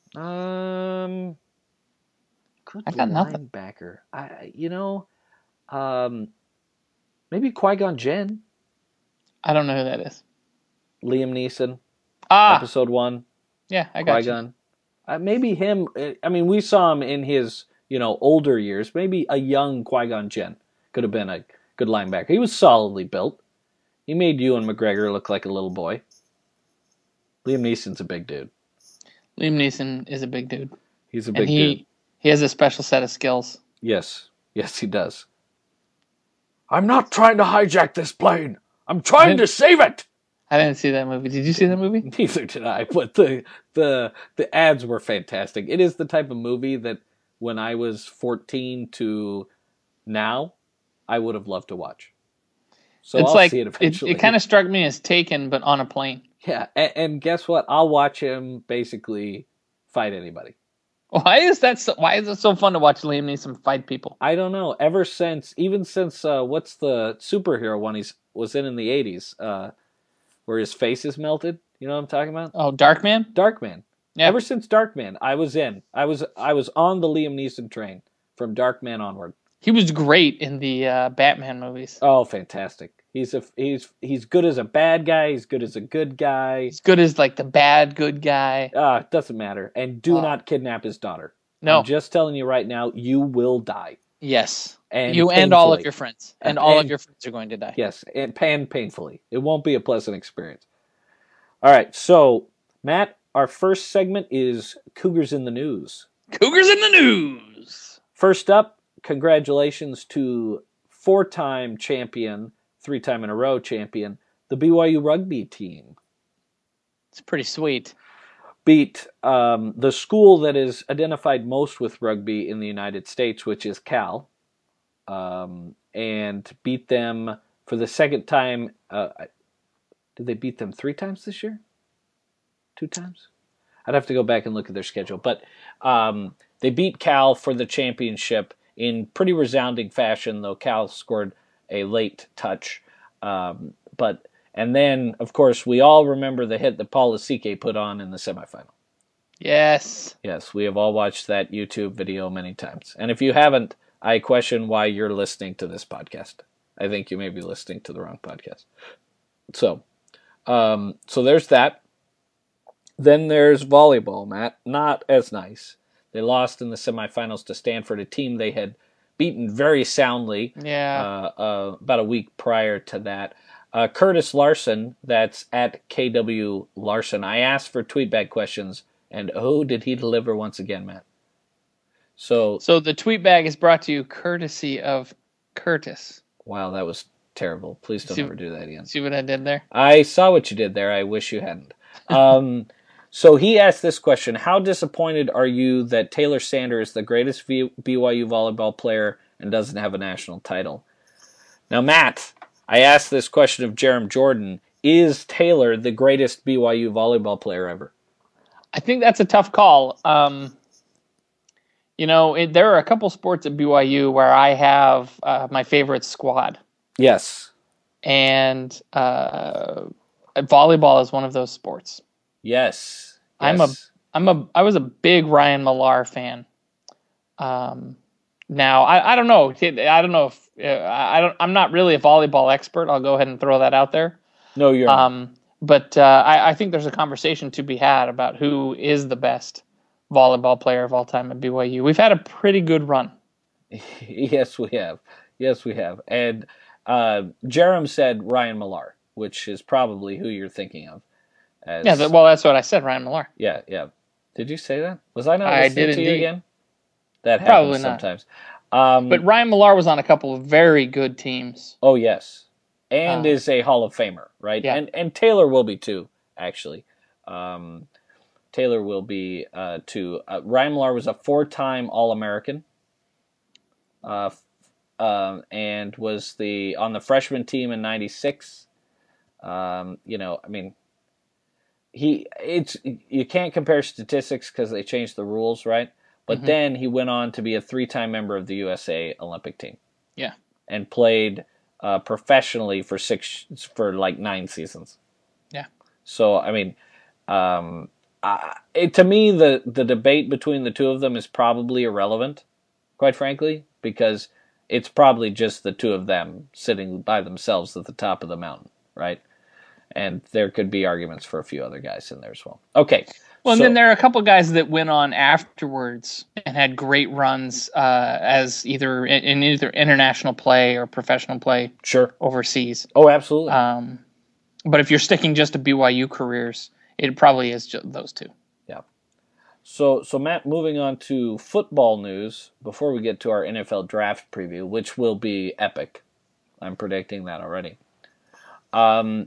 Um, good I got nothing. linebacker. I you know, um, maybe Qui-Gon Jinn. I don't know who that is. Liam Neeson. Ah, episode one. Yeah, I got Qui-Gon. you. Uh, maybe him. I mean, we saw him in his you know older years. Maybe a young Qui-Gon Jinn could have been a good linebacker. He was solidly built. He made Ewan McGregor look like a little boy. Liam Neeson's a big dude. Liam Neeson is a big dude. He's a big and he, dude. He has a special set of skills. Yes. Yes, he does. I'm not trying to hijack this plane. I'm trying to save it. I didn't see that movie. Did you see that movie? Neither did I, but the the the ads were fantastic. It is the type of movie that when I was fourteen to now, I would have loved to watch. So it's I'll like, see it eventually. It, it kind of struck me as Taken, but on a plane. Yeah, and, and guess what? I'll watch him basically fight anybody. Why is that? So, why is it so fun to watch Liam Neeson fight people? I don't know. Ever since, even since uh, what's the superhero one he was in in the eighties, uh, where his face is melted. You know what I'm talking about? Oh, Darkman. Darkman. Yeah. Ever since Darkman, I was in. I was I was on the Liam Neeson train from Darkman onward. He was great in the uh, Batman movies. Oh, fantastic! He's a he's he's good as a bad guy. He's good as a good guy. He's good as like the bad good guy. Ah, uh, it doesn't matter. And do uh, not kidnap his daughter. No, I'm just telling you right now, you will die. Yes, and you painfully. and all of your friends, and, and all and, of your friends are going to die. Yes, and pan painfully. It won't be a pleasant experience. All right, so Matt, our first segment is Cougars in the News. Cougars in the News. First up, congratulations to four-time champion, three-time in a row champion, the B Y U rugby team. It's pretty sweet. Beat um, the school that is identified most with rugby in the United States, which is Cal, um, and beat them for the second time. Uh, did they beat them three times this year? Two times? I'd have to go back and look at their schedule. But um, they beat Cal for the championship in pretty resounding fashion, though Cal scored a late touch. Um, but and then, of course, we all remember the hit that Paul Asike put on in the semifinal. Yes. Yes, we have all watched that YouTube video many times. And if you haven't, I question why you're listening to this podcast. I think you may be listening to the wrong podcast. So, um, so there's that. Then there's volleyball, Matt. Not as nice. They lost in the semifinals to Stanford, a team they had beaten very soundly yeah. uh, uh, about a week prior to that. Uh, Curtis Larson, that's at K W Larson. I asked for tweetback questions, and oh, did he deliver once again, Matt. So, So the tweet bag is brought to you courtesy of Curtis. wow, that was terrible. Please don't See- ever do that again. See what I did there? I saw what you did there. I wish you hadn't. Um, so he asked this question: how disappointed are you that Taylor Sanders is the greatest v- B Y U volleyball player and doesn't have a national title? Now, Matt, I asked this question of Jerem Jordan: is Taylor the greatest B Y U volleyball player ever? I think that's a tough call. Um, you know, it, there are a couple sports at B Y U where I have uh, my favorite squad, Yes. and uh, volleyball is one of those sports. Yes. I'm a Yes. I'm a I was a big Ryan Millar fan. Um, now I, I don't know I don't know if uh, I don't I'm not really a volleyball expert. I'll go ahead and throw that out there. No, you're not. Um, but uh, I, I think there's a conversation to be had about who is the best volleyball player of all time at B Y U. We've had a pretty good run. Yes, we have. Yes, we have. And uh, Jerem said Ryan Millar, which is probably who you're thinking of. As, Yeah, that, well, that's what I said, Ryan Millar. yeah, yeah. Did you say that? Was I not I listening did to you indeed. again? That happens Probably not. sometimes. Um, But Ryan Millar was on a couple of very good teams. oh, yes. And Uh, is a Hall of Famer, right? yeah. And and Taylor will be too, actually. Um, Taylor will be uh, too. Uh, Ryan Millar was a four-time All-American. Uh, uh, and was the on the freshman team in ninety-six. Um, you know, I mean, he it's you can't compare statistics because they changed the rules, right? But Mhm. then he went on to be a three-time member of the U S A Olympic team. Yeah. And played uh, professionally for six for like nine seasons. Yeah. So I mean, um, I, it, to me, the the debate between the two of them is probably irrelevant, quite frankly, because it's probably just the two of them sitting by themselves at the top of the mountain, right? And there could be arguments for a few other guys in there as well. Okay. Well, and so, then there are a couple guys that went on afterwards and had great runs uh, as either in, in either international play or professional play sure. overseas. Oh, absolutely. Um, but if you're sticking just to B Y U careers, it probably is just those two. Yeah. So, so Matt, moving on to football news before we get to our N F L draft preview, which will be epic. I'm predicting that already. Um,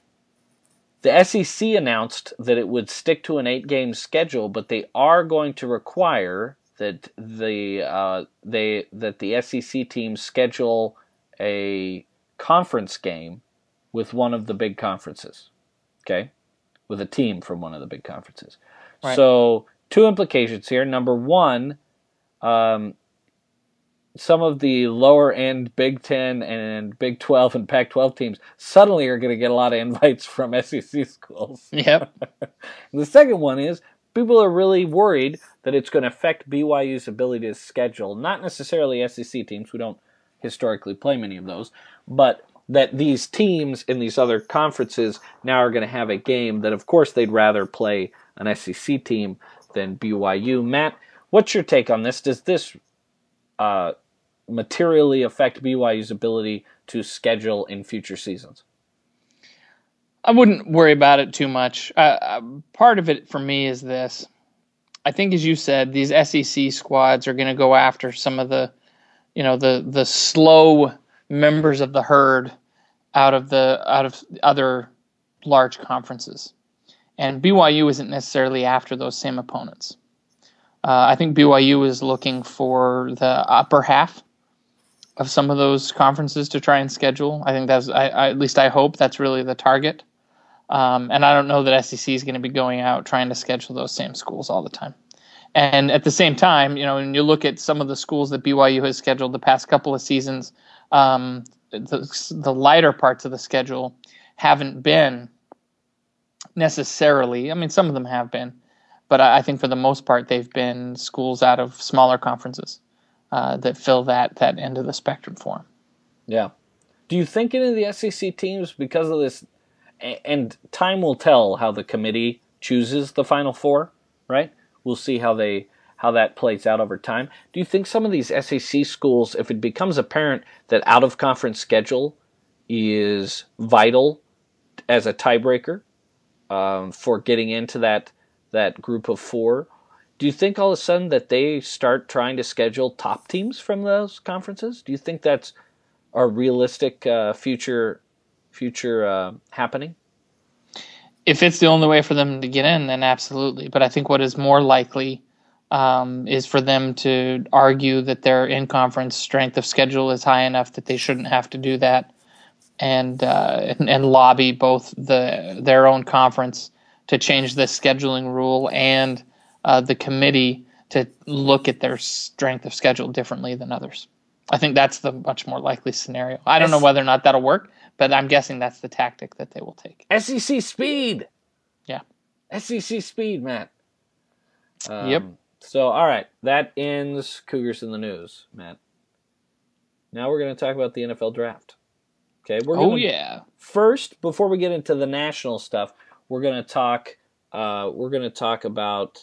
the S E C announced that it would stick to an eight-game schedule, but they are going to require that the uh, they that the S E C teams schedule a conference game with one of the big conferences. Okay, with a team from one of the big conferences. Right. So, two implications here. Number one, um, some of the lower-end Big Ten and Big twelve and Pac twelve teams suddenly are going to get a lot of invites from S E C schools. Yep. The second one is people are really worried that it's going to affect B Y U's ability to schedule, not necessarily S E C teams. We don't historically play many of those, but that these teams in these other conferences now are going to have a game that, of course, they'd rather play an S E C team than B Y U. Matt, what's your take on this? Does this uh, materially affect B Y U's ability to schedule in future seasons? I wouldn't worry about it too much. Uh, uh, part of it for me is this. I think, as you said, these S E C squads are going to go after some of the, you know, the the slow members of the herd out of the out of other large conferences, and B Y U isn't necessarily after those same opponents. Uh, I think B Y U is looking for the upper half of some of those conferences to try and schedule. I think that's, I, I, at least I hope that's really the target. Um, and I don't know that S E C is going to be going out trying to schedule those same schools all the time. And at the same time, you know, when you look at some of the schools that B Y U has scheduled the past couple of seasons, um, the, the lighter parts of the schedule haven't been necessarily, I mean, some of them have been, but I, I think for the most part, they've been schools out of smaller conferences uh, that fill that, that end of the spectrum for them. Yeah. Do you think any of the S E C teams, because of this, and time will tell how the committee chooses the Final Four, right? We'll see how they how that plays out over time. Do you think some of these S E C schools, if it becomes apparent that out-of-conference schedule is vital as a tiebreaker um, for getting into that that group of four, do you think all of a sudden that they start trying to schedule top teams from those conferences? Do you think that's a realistic uh, future future uh, happening? If it's the only way for them to get in, then absolutely. But I think what is more likely um, is for them to argue that their in-conference strength of schedule is high enough that they shouldn't have to do that, and uh, and, and lobby both the their own conference to change the scheduling rule and uh, the committee to look at their strength of schedule differently than others. I think that's the much more likely scenario. I don't know whether or not that'll work, but I'm guessing that's the tactic that they will take. S E C speed. Yeah. S E C speed, Matt. Um, yep. So, all right. That ends Cougars in the News, Matt. Now we're going to talk about the N F L draft. Okay. We're oh, gonna, yeah. First, before we get into the national stuff, we're going to talk uh, we're going to talk about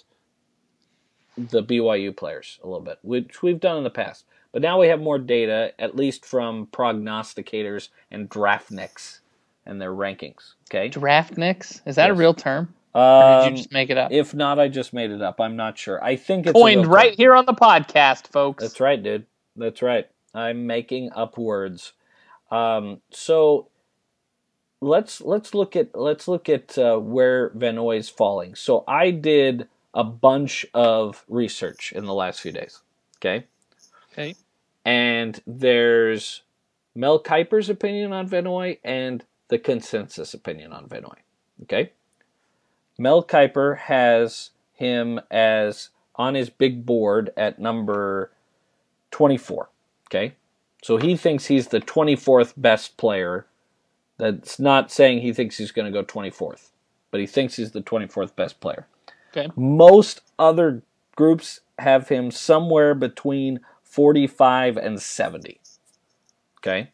the B Y U players a little bit, which we've done in the past. But now we have more data, at least from prognosticators and draftniks and their rankings. Okay, Draftniks? Is that yes. a real term? Um, or did you just make it up? If not, I just made it up. I'm not sure. I think it's coined right here on the podcast, folks. That's right, dude. That's right. I'm making up words. Um, so let's let's look at let's look at uh, where Van Noy is falling. So I did a bunch of research in the last few days. Okay. Okay. And there's Mel Kiper's opinion on Van Noy and the consensus opinion on Van Noy. Okay? Mel Kiper has him as on his big board at number twenty-four. Okay? So he thinks he's the twenty-fourth best player. That's not saying he thinks he's going to go twenty-fourth, but he thinks he's the twenty-fourth best player. Okay. Most other groups have him somewhere between forty-five and seventy. Okay?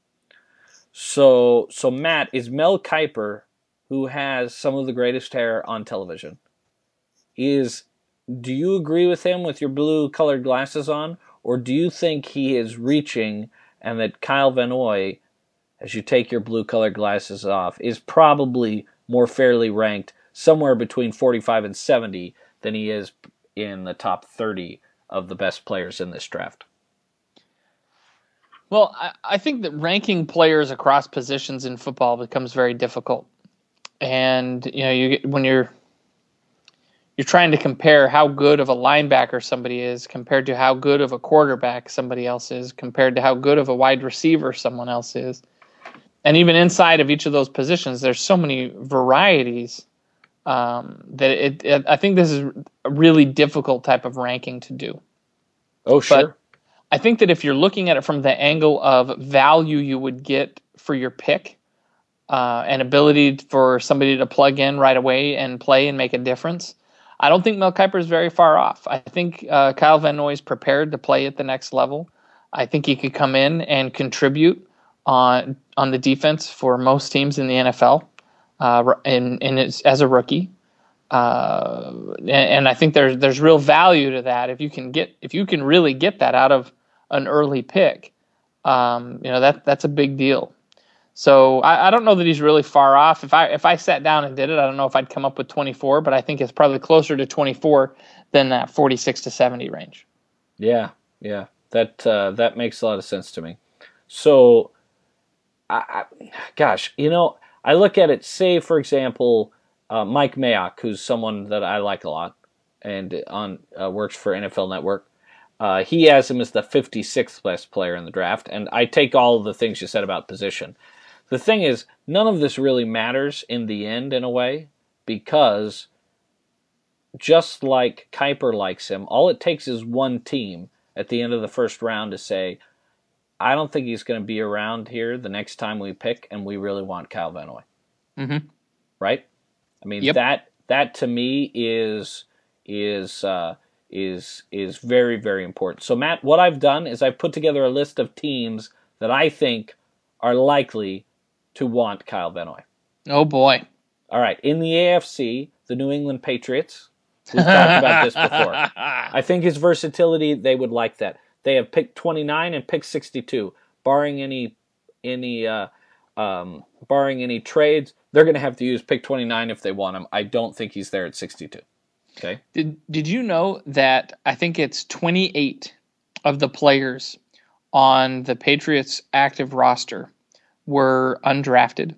So, so Matt, is Mel Kiper, who has some of the greatest hair on television, is, do you agree with him with your blue-colored glasses on, or do you think he is reaching and that Kyle Van Noy, as you take your blue-colored glasses off, is probably more fairly ranked somewhere between forty-five and seventy than he is in the top thirty of the best players in this draft? Well, I, I think that ranking players across positions in football becomes very difficult, and you know, you get, when you're you're trying to compare how good of a linebacker somebody is compared to how good of a quarterback somebody else is, compared to how good of a wide receiver someone else is, and even inside of each of those positions, there's so many varieties um, that it, it. I think this is a really difficult type of ranking to do. Oh, sure. But I think that if you're looking at it from the angle of value you would get for your pick, uh, and ability for somebody to plug in right away and play and make a difference, I don't think Mel Kiper is very far off. I think uh, Kyle Van Noy is prepared to play at the next level. I think he could come in and contribute on on the defense for most teams in the N F L, uh, in, in his, as a rookie. Uh, and, and I think there's there's real value to that if you can get if you can really get that out of an early pick. Um, you know that that's a big deal. So I, I don't know that he's really far off. If I if I sat down and did it, I don't know if I'd come up with twenty-four, but I think it's probably closer to twenty-four than that forty-six to seventy range. Yeah, yeah, that uh, that makes a lot of sense to me. So, I, I, gosh, you know, I look at it. Say, for example, uh, Mike Mayock, who's someone that I like a lot, and on uh, works for N F L Network. Uh, he has him as the fifty-sixth best player in the draft, and I take all of the things you said about position. The thing is, none of this really matters in the end, in a way, because just like Kiper likes him, all it takes is one team at the end of the first round to say, I don't think he's going to be around here the next time we pick, and we really want Kyle Van Noy. Mm-hmm. Right? I mean, yep. that that to me is is uh, is is very, very important. So, Matt, what I've done is I've put together a list of teams that I think are likely to want Kyle Van Noy. Oh, boy. All right. In the A F C, the New England Patriots. We've talked about this before. I think his versatility, they would like that. They have pick twenty-nine and pick sixty-two. Barring any any uh, um, barring any trades, they're going to have to use pick twenty-nine if they want him. I don't think he's there at sixty-two. Okay. Did Did you know that I think it's twenty-eight of the players on the Patriots active roster were undrafted?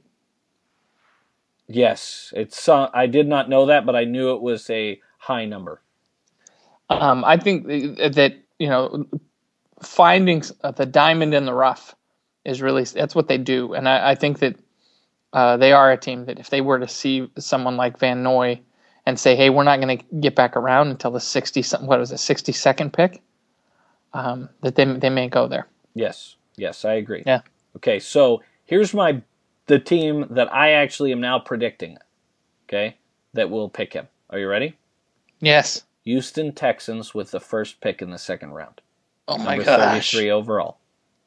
Yes, it's. Uh, I did not know that, but I knew it was a high number. Um, I think that you know finding the diamond in the rough is really that's what they do, and I, I think that uh, they are a team that if they were to see someone like Van Noy and say, "Hey, we're not going to get back around until the sixty something, what was it, sixty second pick," um, that they they may go there. Yes, yes, I agree. Yeah. Okay, so here's my the team that I actually am now predicting. Okay, that will pick him. Are you ready? Yes. Houston Texans with the first pick in the second round. Oh my Number gosh. thirty-three overall.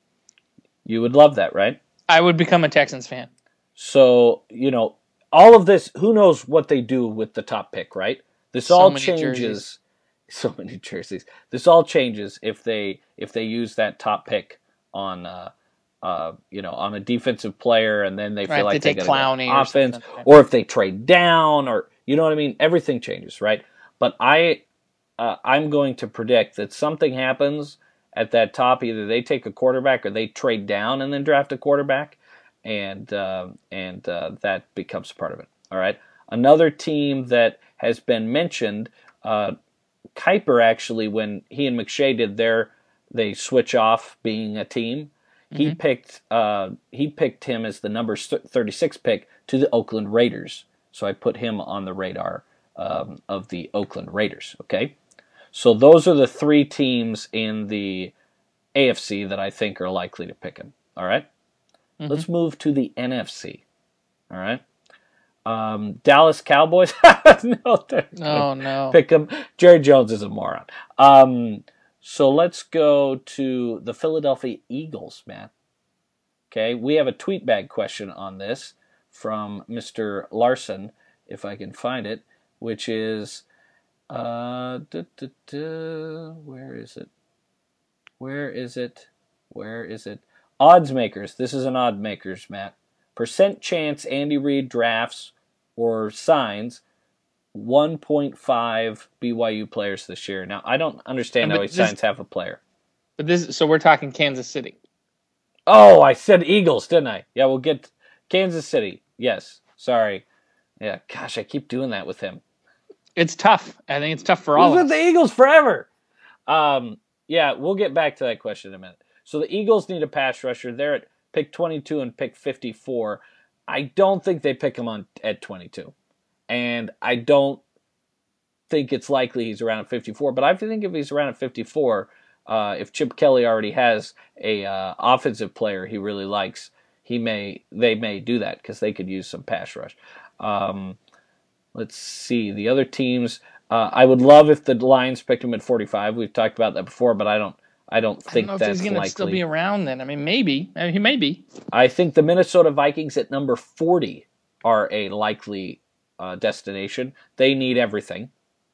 You would love that, right? I would become a Texans fan. So, you know, all of this, who knows what they do with the top pick, right? This So all many changes. jerseys. So many jerseys. This all changes if they if they use that top pick on uh, uh, you know, on a defensive player, and then they feel Right, like they they take got Clowney or offense, something, right? or if they trade down, or you know what I mean. Everything changes, right? But I uh, I'm going to predict that something happens at that top. Either they take a quarterback or they trade down and then draft a quarterback, and uh, and uh, that becomes part of it. All right. Another team that has been mentioned, uh, Kuiper actually, when he and McShay did their, they switch off being a team. He Mm-hmm. picked uh, he picked him as the number thirty-six pick to the Oakland Raiders. So I put him on the radar um, of the Oakland Raiders. Okay. So those are the three teams in the A F C that I think are likely to pick him. All right? Mm-hmm. Let's move to the N F C. All right? Um, Dallas Cowboys? No, they're Oh no. pick him. Jerry Jones is a moron. Um, so let's go to the Philadelphia Eagles, man. Okay, we have a tweet bag question on this from Mister Larson, if I can find it, which is... Uh, duh, duh, duh, where is it? Where is it? Where is it? Odds makers. This is an odd makers, Matt. Percent chance Andy Reid drafts or signs one point five B Y U players this year. Now, I don't understand But how he this- signs half a player. But this, so we're talking Kansas City. Oh, I said Eagles, didn't I? Yeah, we'll get Kansas City. Yes, sorry. Yeah, gosh, I keep doing that with him. It's tough. I think it's tough for He's all of with us. the Eagles forever. Um, yeah, we'll get back to that question in a minute. So the Eagles need a pass rusher. They're at pick twenty-two and pick fifty-four. I don't think they pick him on at twenty-two. And I don't think it's likely he's around at fifty-four. But I think if he's around at fifty-four, uh, if Chip Kelly already has a uh, offensive player he really likes, he may they may do that because they could use some pass rush. Um, let's see. The other teams, uh, I would love if the Lions picked him at forty-five. We've talked about that before, but I don't I don't I don't think know if that's he's going to likely. still be around then. I mean, maybe. I mean, he may be. I think the Minnesota Vikings at number forty are a likely uh, destination. They need everything.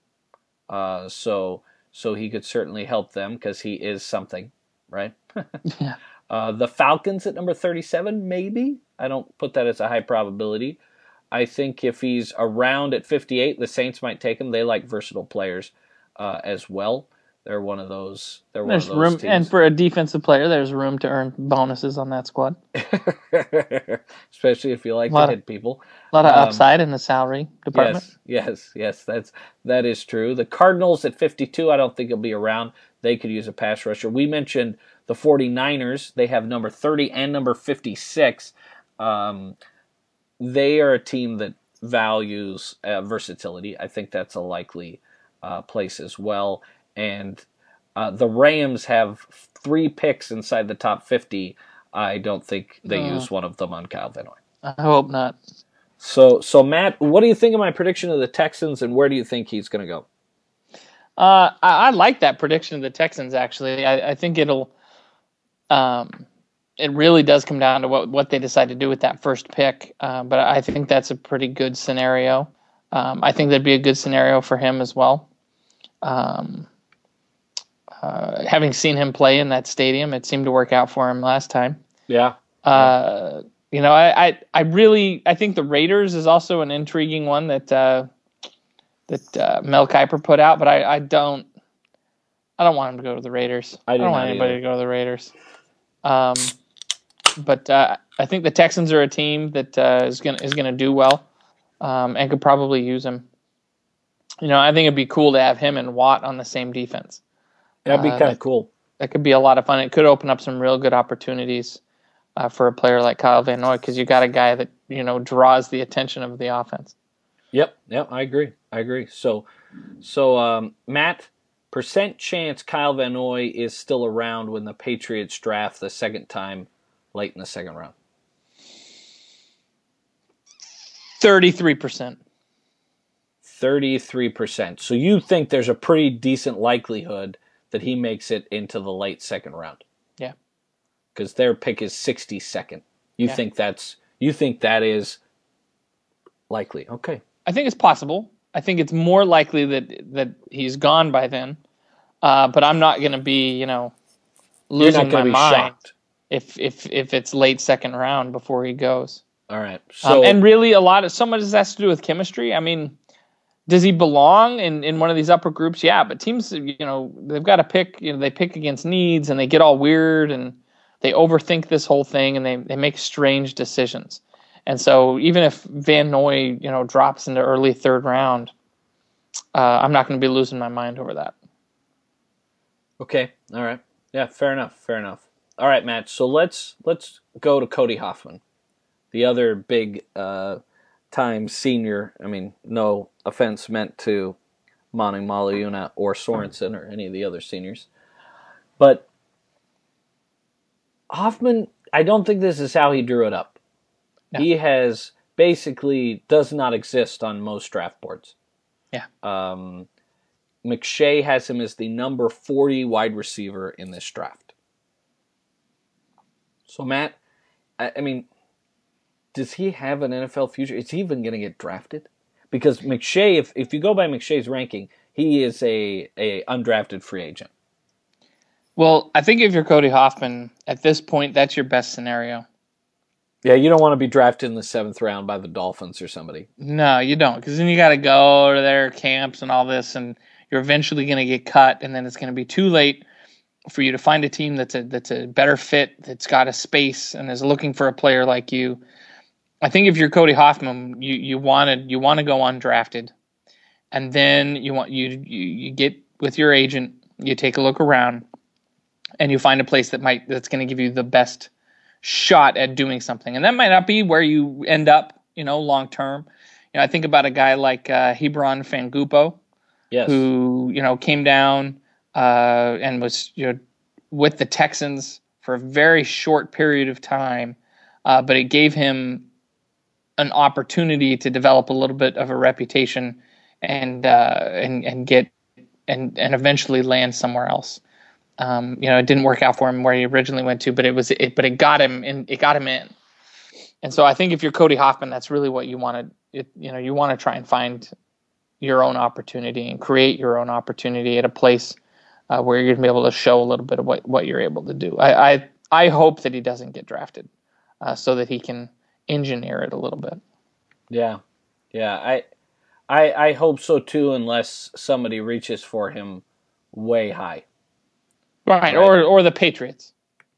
Uh, so so he could certainly help them because he is something, right? Yeah. Uh, the Falcons at number thirty-seven, maybe. I don't put that as a high probability. I think if he's around at fifty-eight, the Saints might take him. They like versatile players uh, as well. They're one of those. They're one There's of those room, teams. and for a defensive player, there's room to earn bonuses on that squad. Especially if you like A lot to of- hit people. A lot of Um, upside in the salary department. Yes, yes, yes. That's that is true. The Cardinals at fifty-two, I don't think he'll be around. They could use a pass rusher. We mentioned the 49ers. They have number thirty and number fifty-six. Um, they are a team that values uh, versatility. I think that's a likely uh, place as well. And uh, the Rams have three picks inside the top fifty. I don't think they No. use one of them on Kyle Van Noy. I hope not. So, so Matt, what do you think of my prediction of the Texans, and where do you think he's going to go? Uh, I, I like that prediction of the Texans. Actually, I, I think it'll. Um, it really does come down to what, what they decide to do with that first pick. Uh, but I think that's a pretty good scenario. Um, I think that'd be a good scenario for him as well. Um, uh, having seen him play in that stadium, it seemed to work out for him last time. Yeah. Uh, you know, I, I, I really, I think the Raiders is also an intriguing one that, uh, that uh, Mel Kiper put out, but I, I don't I don't want him to go to the Raiders. I, I don't want anybody either. to go to the Raiders. Um, but uh, I think the Texans are a team that uh, is gonna is gonna do well, um, and could probably use him. You know, I think it'd be cool to have him and Watt on the same defense. That'd be uh, kind of cool. That could be a lot of fun. It could open up some real good opportunities uh, for a player like Kyle Van Noy, because you got a guy that, you know, draws the attention of the offense. Yep, yep, I agree. I agree. So, so um, Matt, percent chance Kyle Van Noy is still around when the Patriots draft the second time late in the second round? thirty-three percent. thirty-three percent. So you think there's a pretty decent likelihood that he makes it into the late second round? Yeah. Because their pick is sixty-second. You yeah. think that's you think that is likely? Okay. I think it's possible. I think it's more likely that that he's gone by then. Uh, but I'm not going to be, you know, losing my be mind shocked. if if if it's late second round before he goes. All right. So um, and really, a lot of so much has to do with chemistry. I mean, does he belong in, in one of these upper groups? Yeah, but teams, you know, they've got to pick. You know, they pick against needs, and they get all weird, and they overthink this whole thing, and they they make strange decisions. And so, even if Van Noy, you know, drops into early third round, uh, I'm not going to be losing my mind over that. Okay. All right. Yeah. Fair enough. Fair enough. All right, Matt. So let's let's go to Cody Hoffman, the other big uh, time senior. I mean, no offense meant to Manu Maliuna or Sorensen or any of the other seniors, but Hoffman, I don't think this is how he drew it up. No. He has basically does not exist on most draft boards. Yeah. Um, McShay has him as the number forty wide receiver in this draft. So, Matt, I, I mean, does he have an N F L future? Is he even going to get drafted? Because McShay, if, if you go by McShay's ranking, he is a, a undrafted free agent. Well, I think if you're Cody Hoffman, at this point, that's your best scenario. Yeah, you don't want to be drafted in the seventh round by the Dolphins or somebody. No, you don't, because then you got to go to their camps and all this, and you're eventually going to get cut, and then it's going to be too late for you to find a team that's a that's a better fit, that's got a space, and is looking for a player like you. I think if you're Cody Hoffman, you you wanted you want to go undrafted, and then you want you, you you get with your agent, you take a look around, and you find a place that might that's going to give you the best shot at doing something. And that might not be where you end up, you know, long term. You know, I think about a guy like uh, Hebron Fangupo, yes. who, you know, came down uh, and was, you know, with the Texans for a very short period of time, uh, but it gave him an opportunity to develop a little bit of a reputation and uh, and and get and and eventually land somewhere else. Um, you know, it didn't work out for him where he originally went to, but it was it, but it got him in. It got him in, and so I think if you're Cody Hoffman, that's really what you want to. You know, you want to try and find your own opportunity and create your own opportunity at a place uh, where you're going to be able to show a little bit of what, what you're able to do. I I, I hope that he doesn't get drafted, uh, so that he can engineer it a little bit. Yeah, yeah, I, I, I hope so too, unless somebody reaches for him way high. Right, right. or or the Patriots.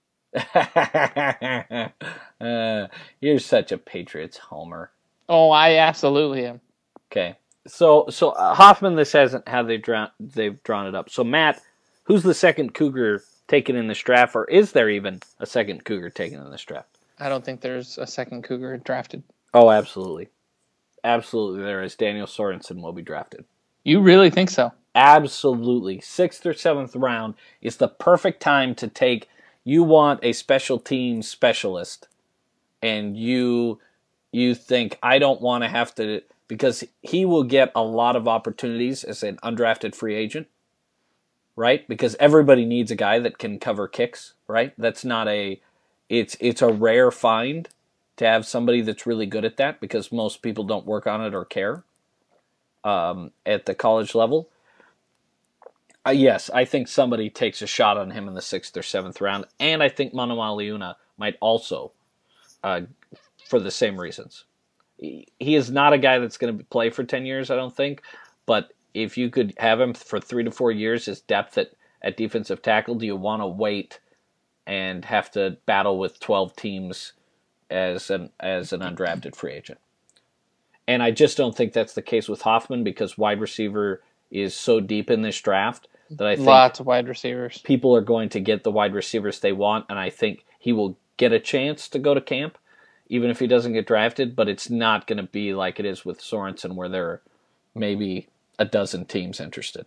uh, you're such a Patriots homer. Oh, I absolutely am. Okay, so so uh, Hoffman, this hasn't how they've drawn they've drawn it up. So Matt, who's the second Cougar taken in this draft, or is there even a second Cougar taken in this draft? I don't think there's a second Cougar drafted. Oh, absolutely, absolutely, there is. Daniel Sorensen will be drafted. You really think so? Absolutely. Sixth or seventh round is the perfect time to take, you want a special teams specialist, and you you think, I don't want to have to, because he will get a lot of opportunities as an undrafted free agent, right? Because everybody needs a guy that can cover kicks, right? That's not a, it's it's a rare find to have somebody that's really good at that, because most people don't work on it or care um, at the college level. Uh, yes, I think somebody takes a shot on him in the sixth or seventh round, and I think Manu Maliuna might also, uh, for the same reasons. He, he is not a guy that's going to play for ten years, I don't think, but if you could have him for three to four years as depth at, at defensive tackle, do you want to wait and have to battle with twelve teams as an as an undrafted free agent? And I just don't think that's the case with Hoffman because wide receiver is so deep in this draft that I think lots of wide receivers. People are going to get the wide receivers they want, and I think he will get a chance to go to camp, even if he doesn't get drafted, but it's not going to be like it is with Sorensen where there are maybe a dozen teams interested.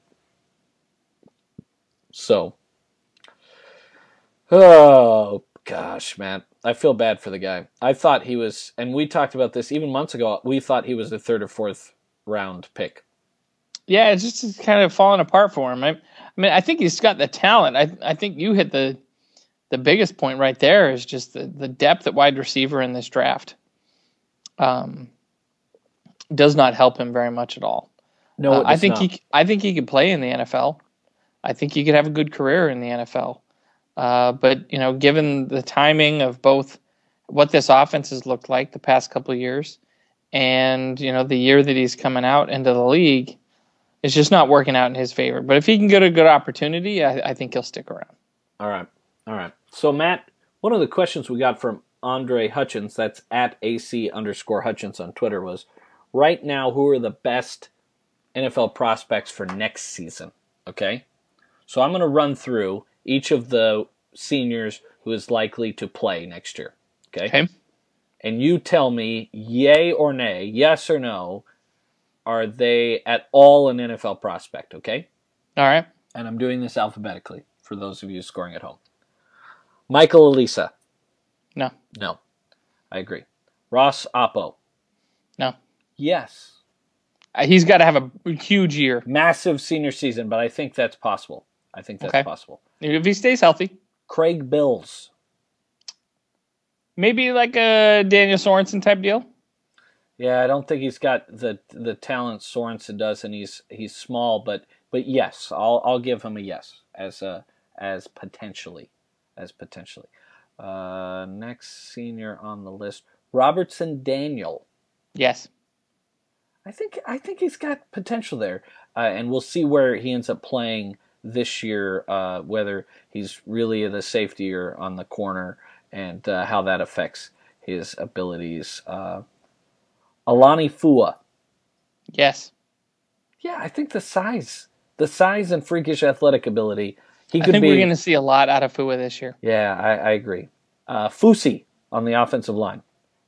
So, oh, gosh, man. I feel bad for the guy. I thought he was, and we talked about this even months ago, we thought he was the third or fourth round pick. Yeah, it's just it's kind of falling apart for him. I, I mean, I think he's got the talent. I I think you hit the the biggest point right there is just the, the depth at wide receiver in this draft. Um, does not help him very much at all. No, uh, it I does think not. he I think he could play in the N F L. I think he could have a good career in the N F L. Uh, but you know, given the timing of both what this offense has looked like the past couple of years, and you know the year that he's coming out into the league, it's just not working out in his favor. But if he can get a good opportunity, I, I think he'll stick around. All right. All right. So, Matt, one of the questions we got from Andre Hutchins, that's at AC underscore Hutchins on Twitter, was, right now, who are the best N F L prospects for next season? Okay? So I'm going to run through each of the seniors who is likely to play next year. Okay? Okay. And you tell me, yay or nay, yes or no, are they at all an N F L prospect, okay? All right. And I'm doing this alphabetically for those of you scoring at home. Michael Elisa. No. No. I agree. Ross Oppo. No. Yes. Uh, He's got to have a huge year. Massive senior season, but I think that's possible. I think that's Okay. possible. If he stays healthy. Craig Bills. Maybe like a Daniel Sorensen type deal. Yeah, I don't think he's got the the talent Sorensen does, and he's he's small, but but yes, I'll I'll give him a yes as a as potentially as potentially. Uh, next senior on the list, Robertson Daniel. Yes. I think I think he's got potential there, uh, and we'll see where he ends up playing this year. Uh, whether he's really the safety or on the corner, and uh, how that affects his abilities. Uh, Alani Fua. Yes. Yeah, I think the size, the size and freakish athletic ability. He I could think be. we're going to see a lot out of Fua this year. Yeah, I, I agree. Uh, Fusi on the offensive line.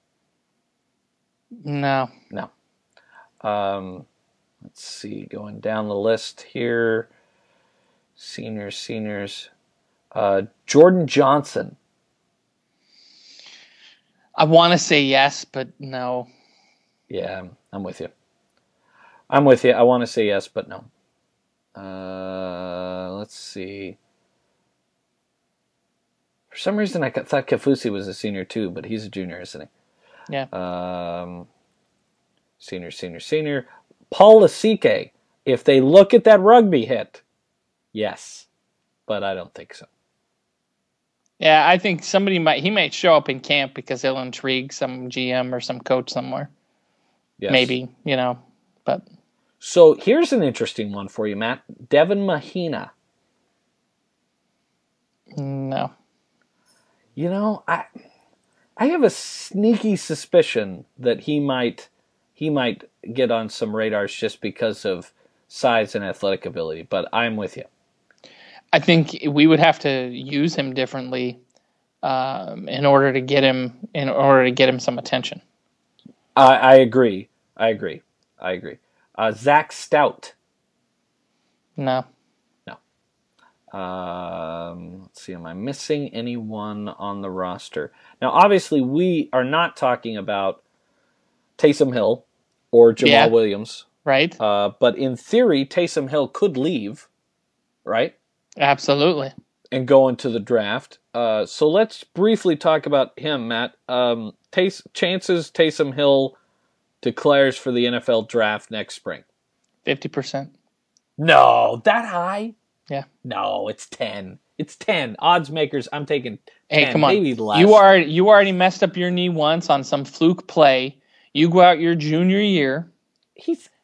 No. No. Um, let's see, going down the list here. Seniors, seniors. Uh, Jordan Johnson. I want to say yes, but no. Yeah, I'm with you. I'm with you. I want to say yes, but no. Uh, let's see. For some reason, I thought Kafusi was a senior too, but he's a junior, isn't he? Yeah. Um, senior, senior, senior. Paul Lasike. If they look at that rugby hit, yes, but I don't think so. Yeah, I think somebody might, he might show up in camp because he'll intrigue some G M or some coach somewhere. Yes. Maybe, you know, but. So here's an interesting one for you, Matt. Devin Mahina. No. You know, I I have a sneaky suspicion that he might he might get on some radars just because of size and athletic ability, but I'm with you. I think we would have to use him differently um, in order to get him in order to get him some attention. I, I agree. I agree. I agree. Uh, Zach Stout. No. No. Um, let's see. Am I missing anyone on the roster? Now, obviously, we are not talking about Taysom Hill or Jamal Yeah. Williams, Right? uh, but in theory, Taysom Hill could leave, right? Absolutely. And go into the draft. Uh, so let's briefly talk about him, Matt. Um, Tays- chances Taysom Hill declares for the N F L draft next spring. fifty percent. No, that high? Yeah. No, it's ten. It's ten. Odds makers, I'm taking ten, Hey, come on. maybe less. You are you already messed up your knee once on some fluke play. You go out your junior year. He's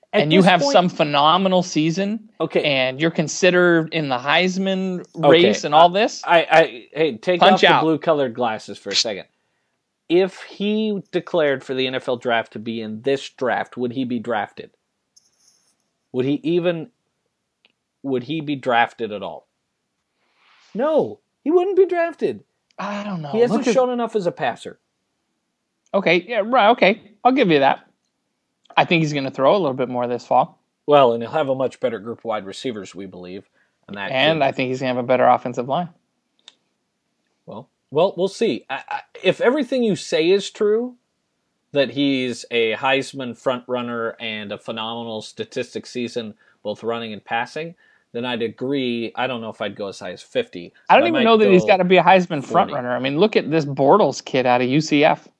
At and you have point, some phenomenal season, okay, and you're considered in the Heisman race okay. and all this, I, I hey, take Punch off out. the blue-colored glasses for a second. If he declared for the N F L draft to be in this draft, would he be drafted? Would he even, would he be drafted at all? No, he wouldn't be drafted. I don't know. He hasn't Look shown at... enough as a passer. Okay, yeah, right, okay. I'll give you that. I think he's going to throw a little bit more this fall. Well, and he'll have a much better group of wide receivers, we believe. And, that and could... I think he's going to have a better offensive line. Well, well, we'll see. I, I, if everything you say is true, that he's a Heisman front-runner and a phenomenal statistic season, both running and passing, then I'd agree. I don't know if I'd go as high as fifty. I don't even know that he's got to be a Heisman forty. front-runner. I mean, look at this Bortles kid out of U C F.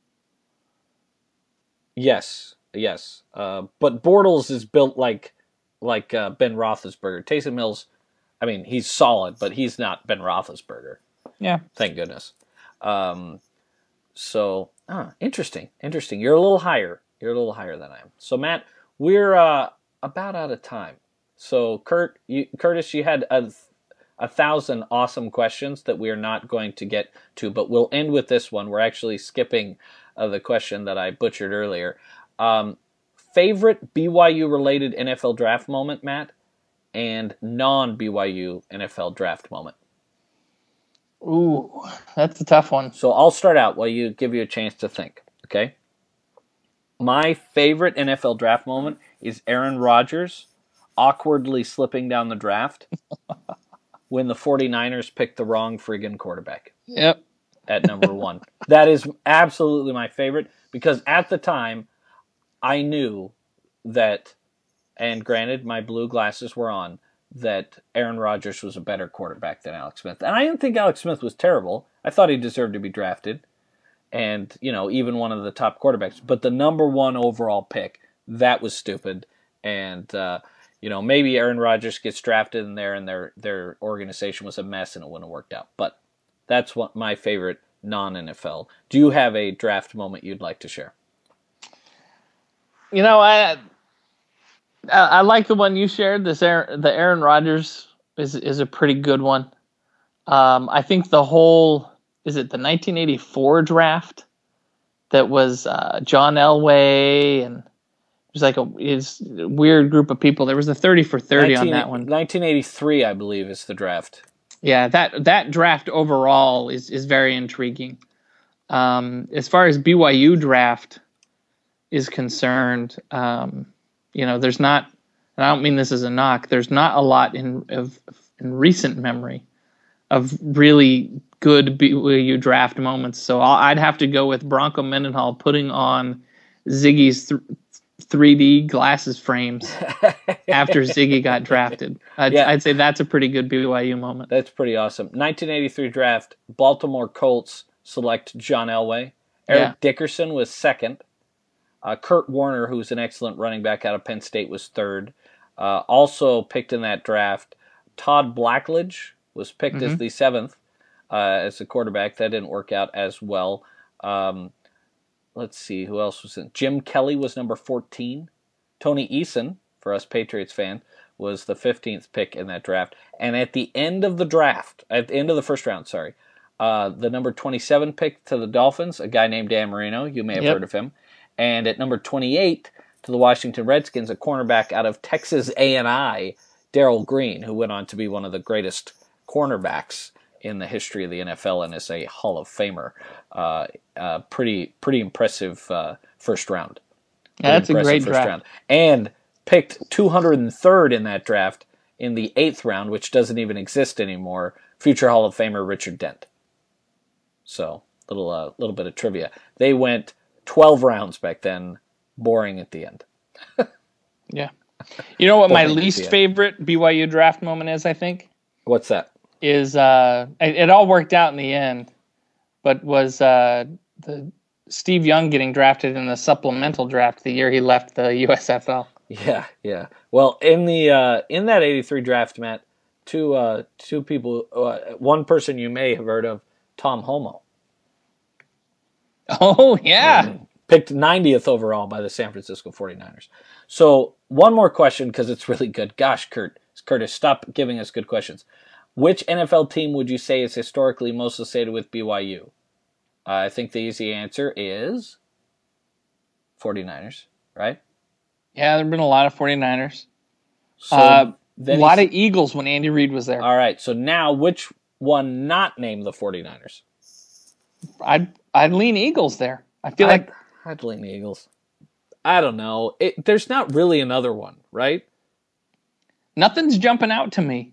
Yes, yes. Uh, but Bortles is built like like uh, Ben Roethlisberger. Taysom Hill's, I mean, he's solid, but he's not Ben Roethlisberger. Yeah. Thank goodness. Um, so, ah, interesting, interesting. You're a little higher. You're a little higher than I am. So, Matt, we're uh, about out of time. So, Kurt, you, Curtis, you had a, a thousand awesome questions that we are not going to get to, but we'll end with this one. We're actually skipping uh, the question that I butchered earlier. Um, favorite B Y U-related N F L draft moment, Matt, and non-B Y U N F L draft moment? Ooh, that's a tough one. So I'll start out while you give you a chance to think, okay? My favorite N F L draft moment is Aaron Rodgers awkwardly slipping down the draft when the 49ers picked the wrong friggin' quarterback. Yep. At number one. That is absolutely my favorite because at the time, I knew that, and granted, my blue glasses were on, that Aaron Rodgers was a better quarterback than Alex Smith. And I didn't think Alex Smith was terrible. I thought he deserved to be drafted. And, you know, even one of the top quarterbacks. But the number one overall pick, that was stupid. And, uh, you know, maybe Aaron Rodgers gets drafted in there and their, their organization was a mess and it wouldn't have worked out. But that's what my favorite non-N F L. Do you have a draft moment you'd like to share? You know, I I like the one you shared. This Aaron, the Aaron Rodgers is is a pretty good one. Um, I think the whole is it the nineteen eighty-four draft that was uh, John Elway and it was like a is a weird group of people. There was a thirty for thirty on that one. nineteen eighty-three, I believe, is the draft. Yeah, that that draft overall is is very intriguing. Um, as far as B Y U draft is concerned, um, you know, there's not, and I don't mean this as a knock, there's not a lot in of in recent memory of really good B Y U draft moments. So I'll, I'd have to go with Bronco Mendenhall putting on Ziggy's th- three D glasses frames after Ziggy got drafted. I'd, yeah. I'd say that's a pretty good B Y U moment. That's pretty awesome. nineteen eighty-three draft, Baltimore Colts select John Elway. Eric yeah. Dickerson was second. Uh, Kurt Warner, who's an excellent running back out of Penn State, was third. Uh, also picked in that draft, Todd Blackledge was picked mm-hmm. as the seventh uh, as a quarterback. That didn't work out as well. Um, let's see, who else was in? Jim Kelly was number fourteen. Tony Eason, for us Patriots fans, was the fifteenth pick in that draft. And at the end of the draft, at the end of the first round, sorry, uh, the number twenty-seven pick to the Dolphins, a guy named Dan Marino. You may have yep. heard of him. And at number twenty-eight to the Washington Redskins, a cornerback out of Texas A and I, Darrell Green, who went on to be one of the greatest cornerbacks in the history of the N F L and is a Hall of Famer. Uh, uh, pretty pretty impressive uh, first round. Yeah, that's a great draft. Round. And picked two hundred third in that draft in the eighth round, which doesn't even exist anymore, future Hall of Famer Richard Dent. So, little uh, little bit of trivia. They went twelve rounds back then, boring at the end. Yeah. You know what my least favorite B Y U draft moment is, I think? What's that? Is, uh, it, it all worked out in the end, but was uh, the Steve Young getting drafted in the supplemental draft the year he left the U S F L. Yeah, yeah. Well, in the uh, in that eighty-three draft, Matt, two uh, two people, uh, one person you may have heard of, Tom Homo. Oh, yeah. Um, picked ninetieth overall by the San Francisco 49ers. So one more question because it's really good. Gosh, Kurt, Curtis, stop giving us good questions. Which N F L team would you say is historically most associated with B Y U? Uh, I think the easy answer is forty-niners, right? Yeah, there have been a lot of forty-niners. So uh, a lot he, of Eagles when Andy Reid was there. All right, so now which one not name the forty-niners? I'd, I'd lean Eagles there. I feel I'd, like... I'd lean the Eagles. I don't know. It, there's not really another one, right? Nothing's jumping out to me.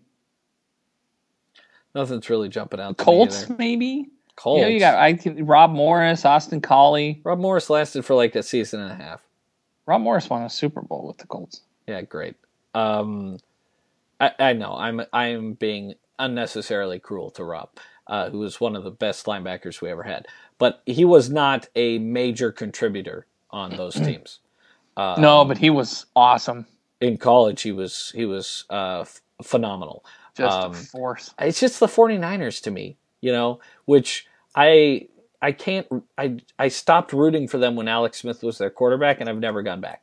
Nothing's really jumping out to Colts, me either. maybe? Colts. You know, you got I can, Rob Morris, Austin Collie. Rob Morris lasted for like a season and a half. Rob Morris won a Super Bowl with the Colts. Yeah, great. Um, I, I know I'm I'm being unnecessarily cruel to Rob, uh, who was one of the best linebackers we ever had, but he was not a major contributor on those teams. Um, no, but he was awesome in college. He was he was uh, f- phenomenal. Just um, a force. It's just the forty-niners to me, you know, which I I can't I I stopped rooting for them when Alex Smith was their quarterback, and I've never gone back.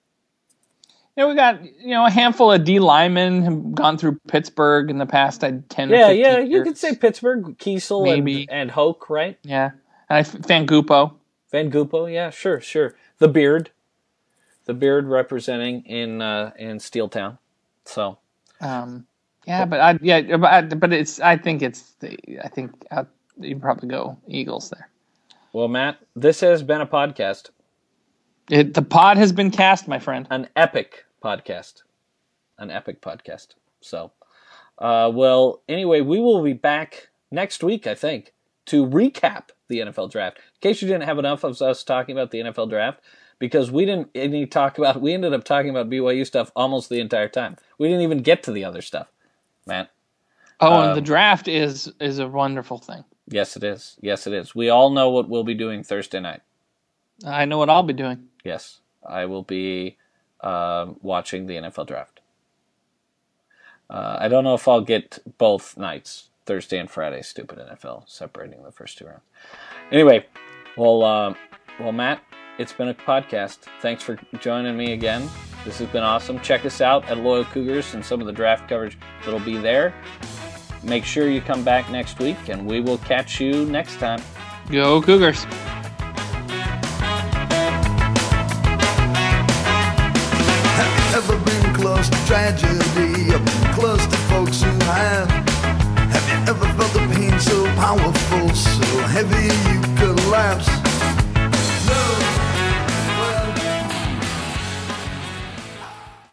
You know, we got you know a handful of D linemen have gone through Pittsburgh in the past uh, ten. Yeah, or fifteen yeah, years. you could say Pittsburgh, Kiesel, Maybe. and and Hoke, right? Yeah, and I Van Gupo. Van Gupo, yeah, sure, sure. The Beard, the Beard representing in uh, in Steeltown. So, um, yeah, but I yeah, but, I, but it's I think it's the I think uh, you'd probably go Eagles there. Well, Matt, this has been a podcast. It, the pod has been cast, my friend. An epic podcast. An epic podcast. So, uh, well, anyway, we will be back next week, I think, to recap the N F L draft. In case you didn't have enough of us talking about the N F L draft, because we didn't any talk about, we ended up talking about B Y U stuff almost the entire time. We didn't even get to the other stuff, Matt. Oh, um, and the draft is is a wonderful thing. Yes, it is. Yes, it is. We all know what we'll be doing Thursday night. I know what I'll be doing. Yes, I will be uh, watching the N F L draft. Uh, I don't know if I'll get both nights, Thursday and Friday. Stupid N F L separating the first two rounds. Anyway, well, uh, well, Matt, it's been a podcast. Thanks for joining me again. This has been awesome. Check us out at Loyal Cougars and some of the draft coverage that'll be there. Make sure you come back next week, and we will catch you next time. Go Cougars. Ever been close to tragedy, or close to folks who have? Have you ever felt the pain so powerful, so heavy you collapse?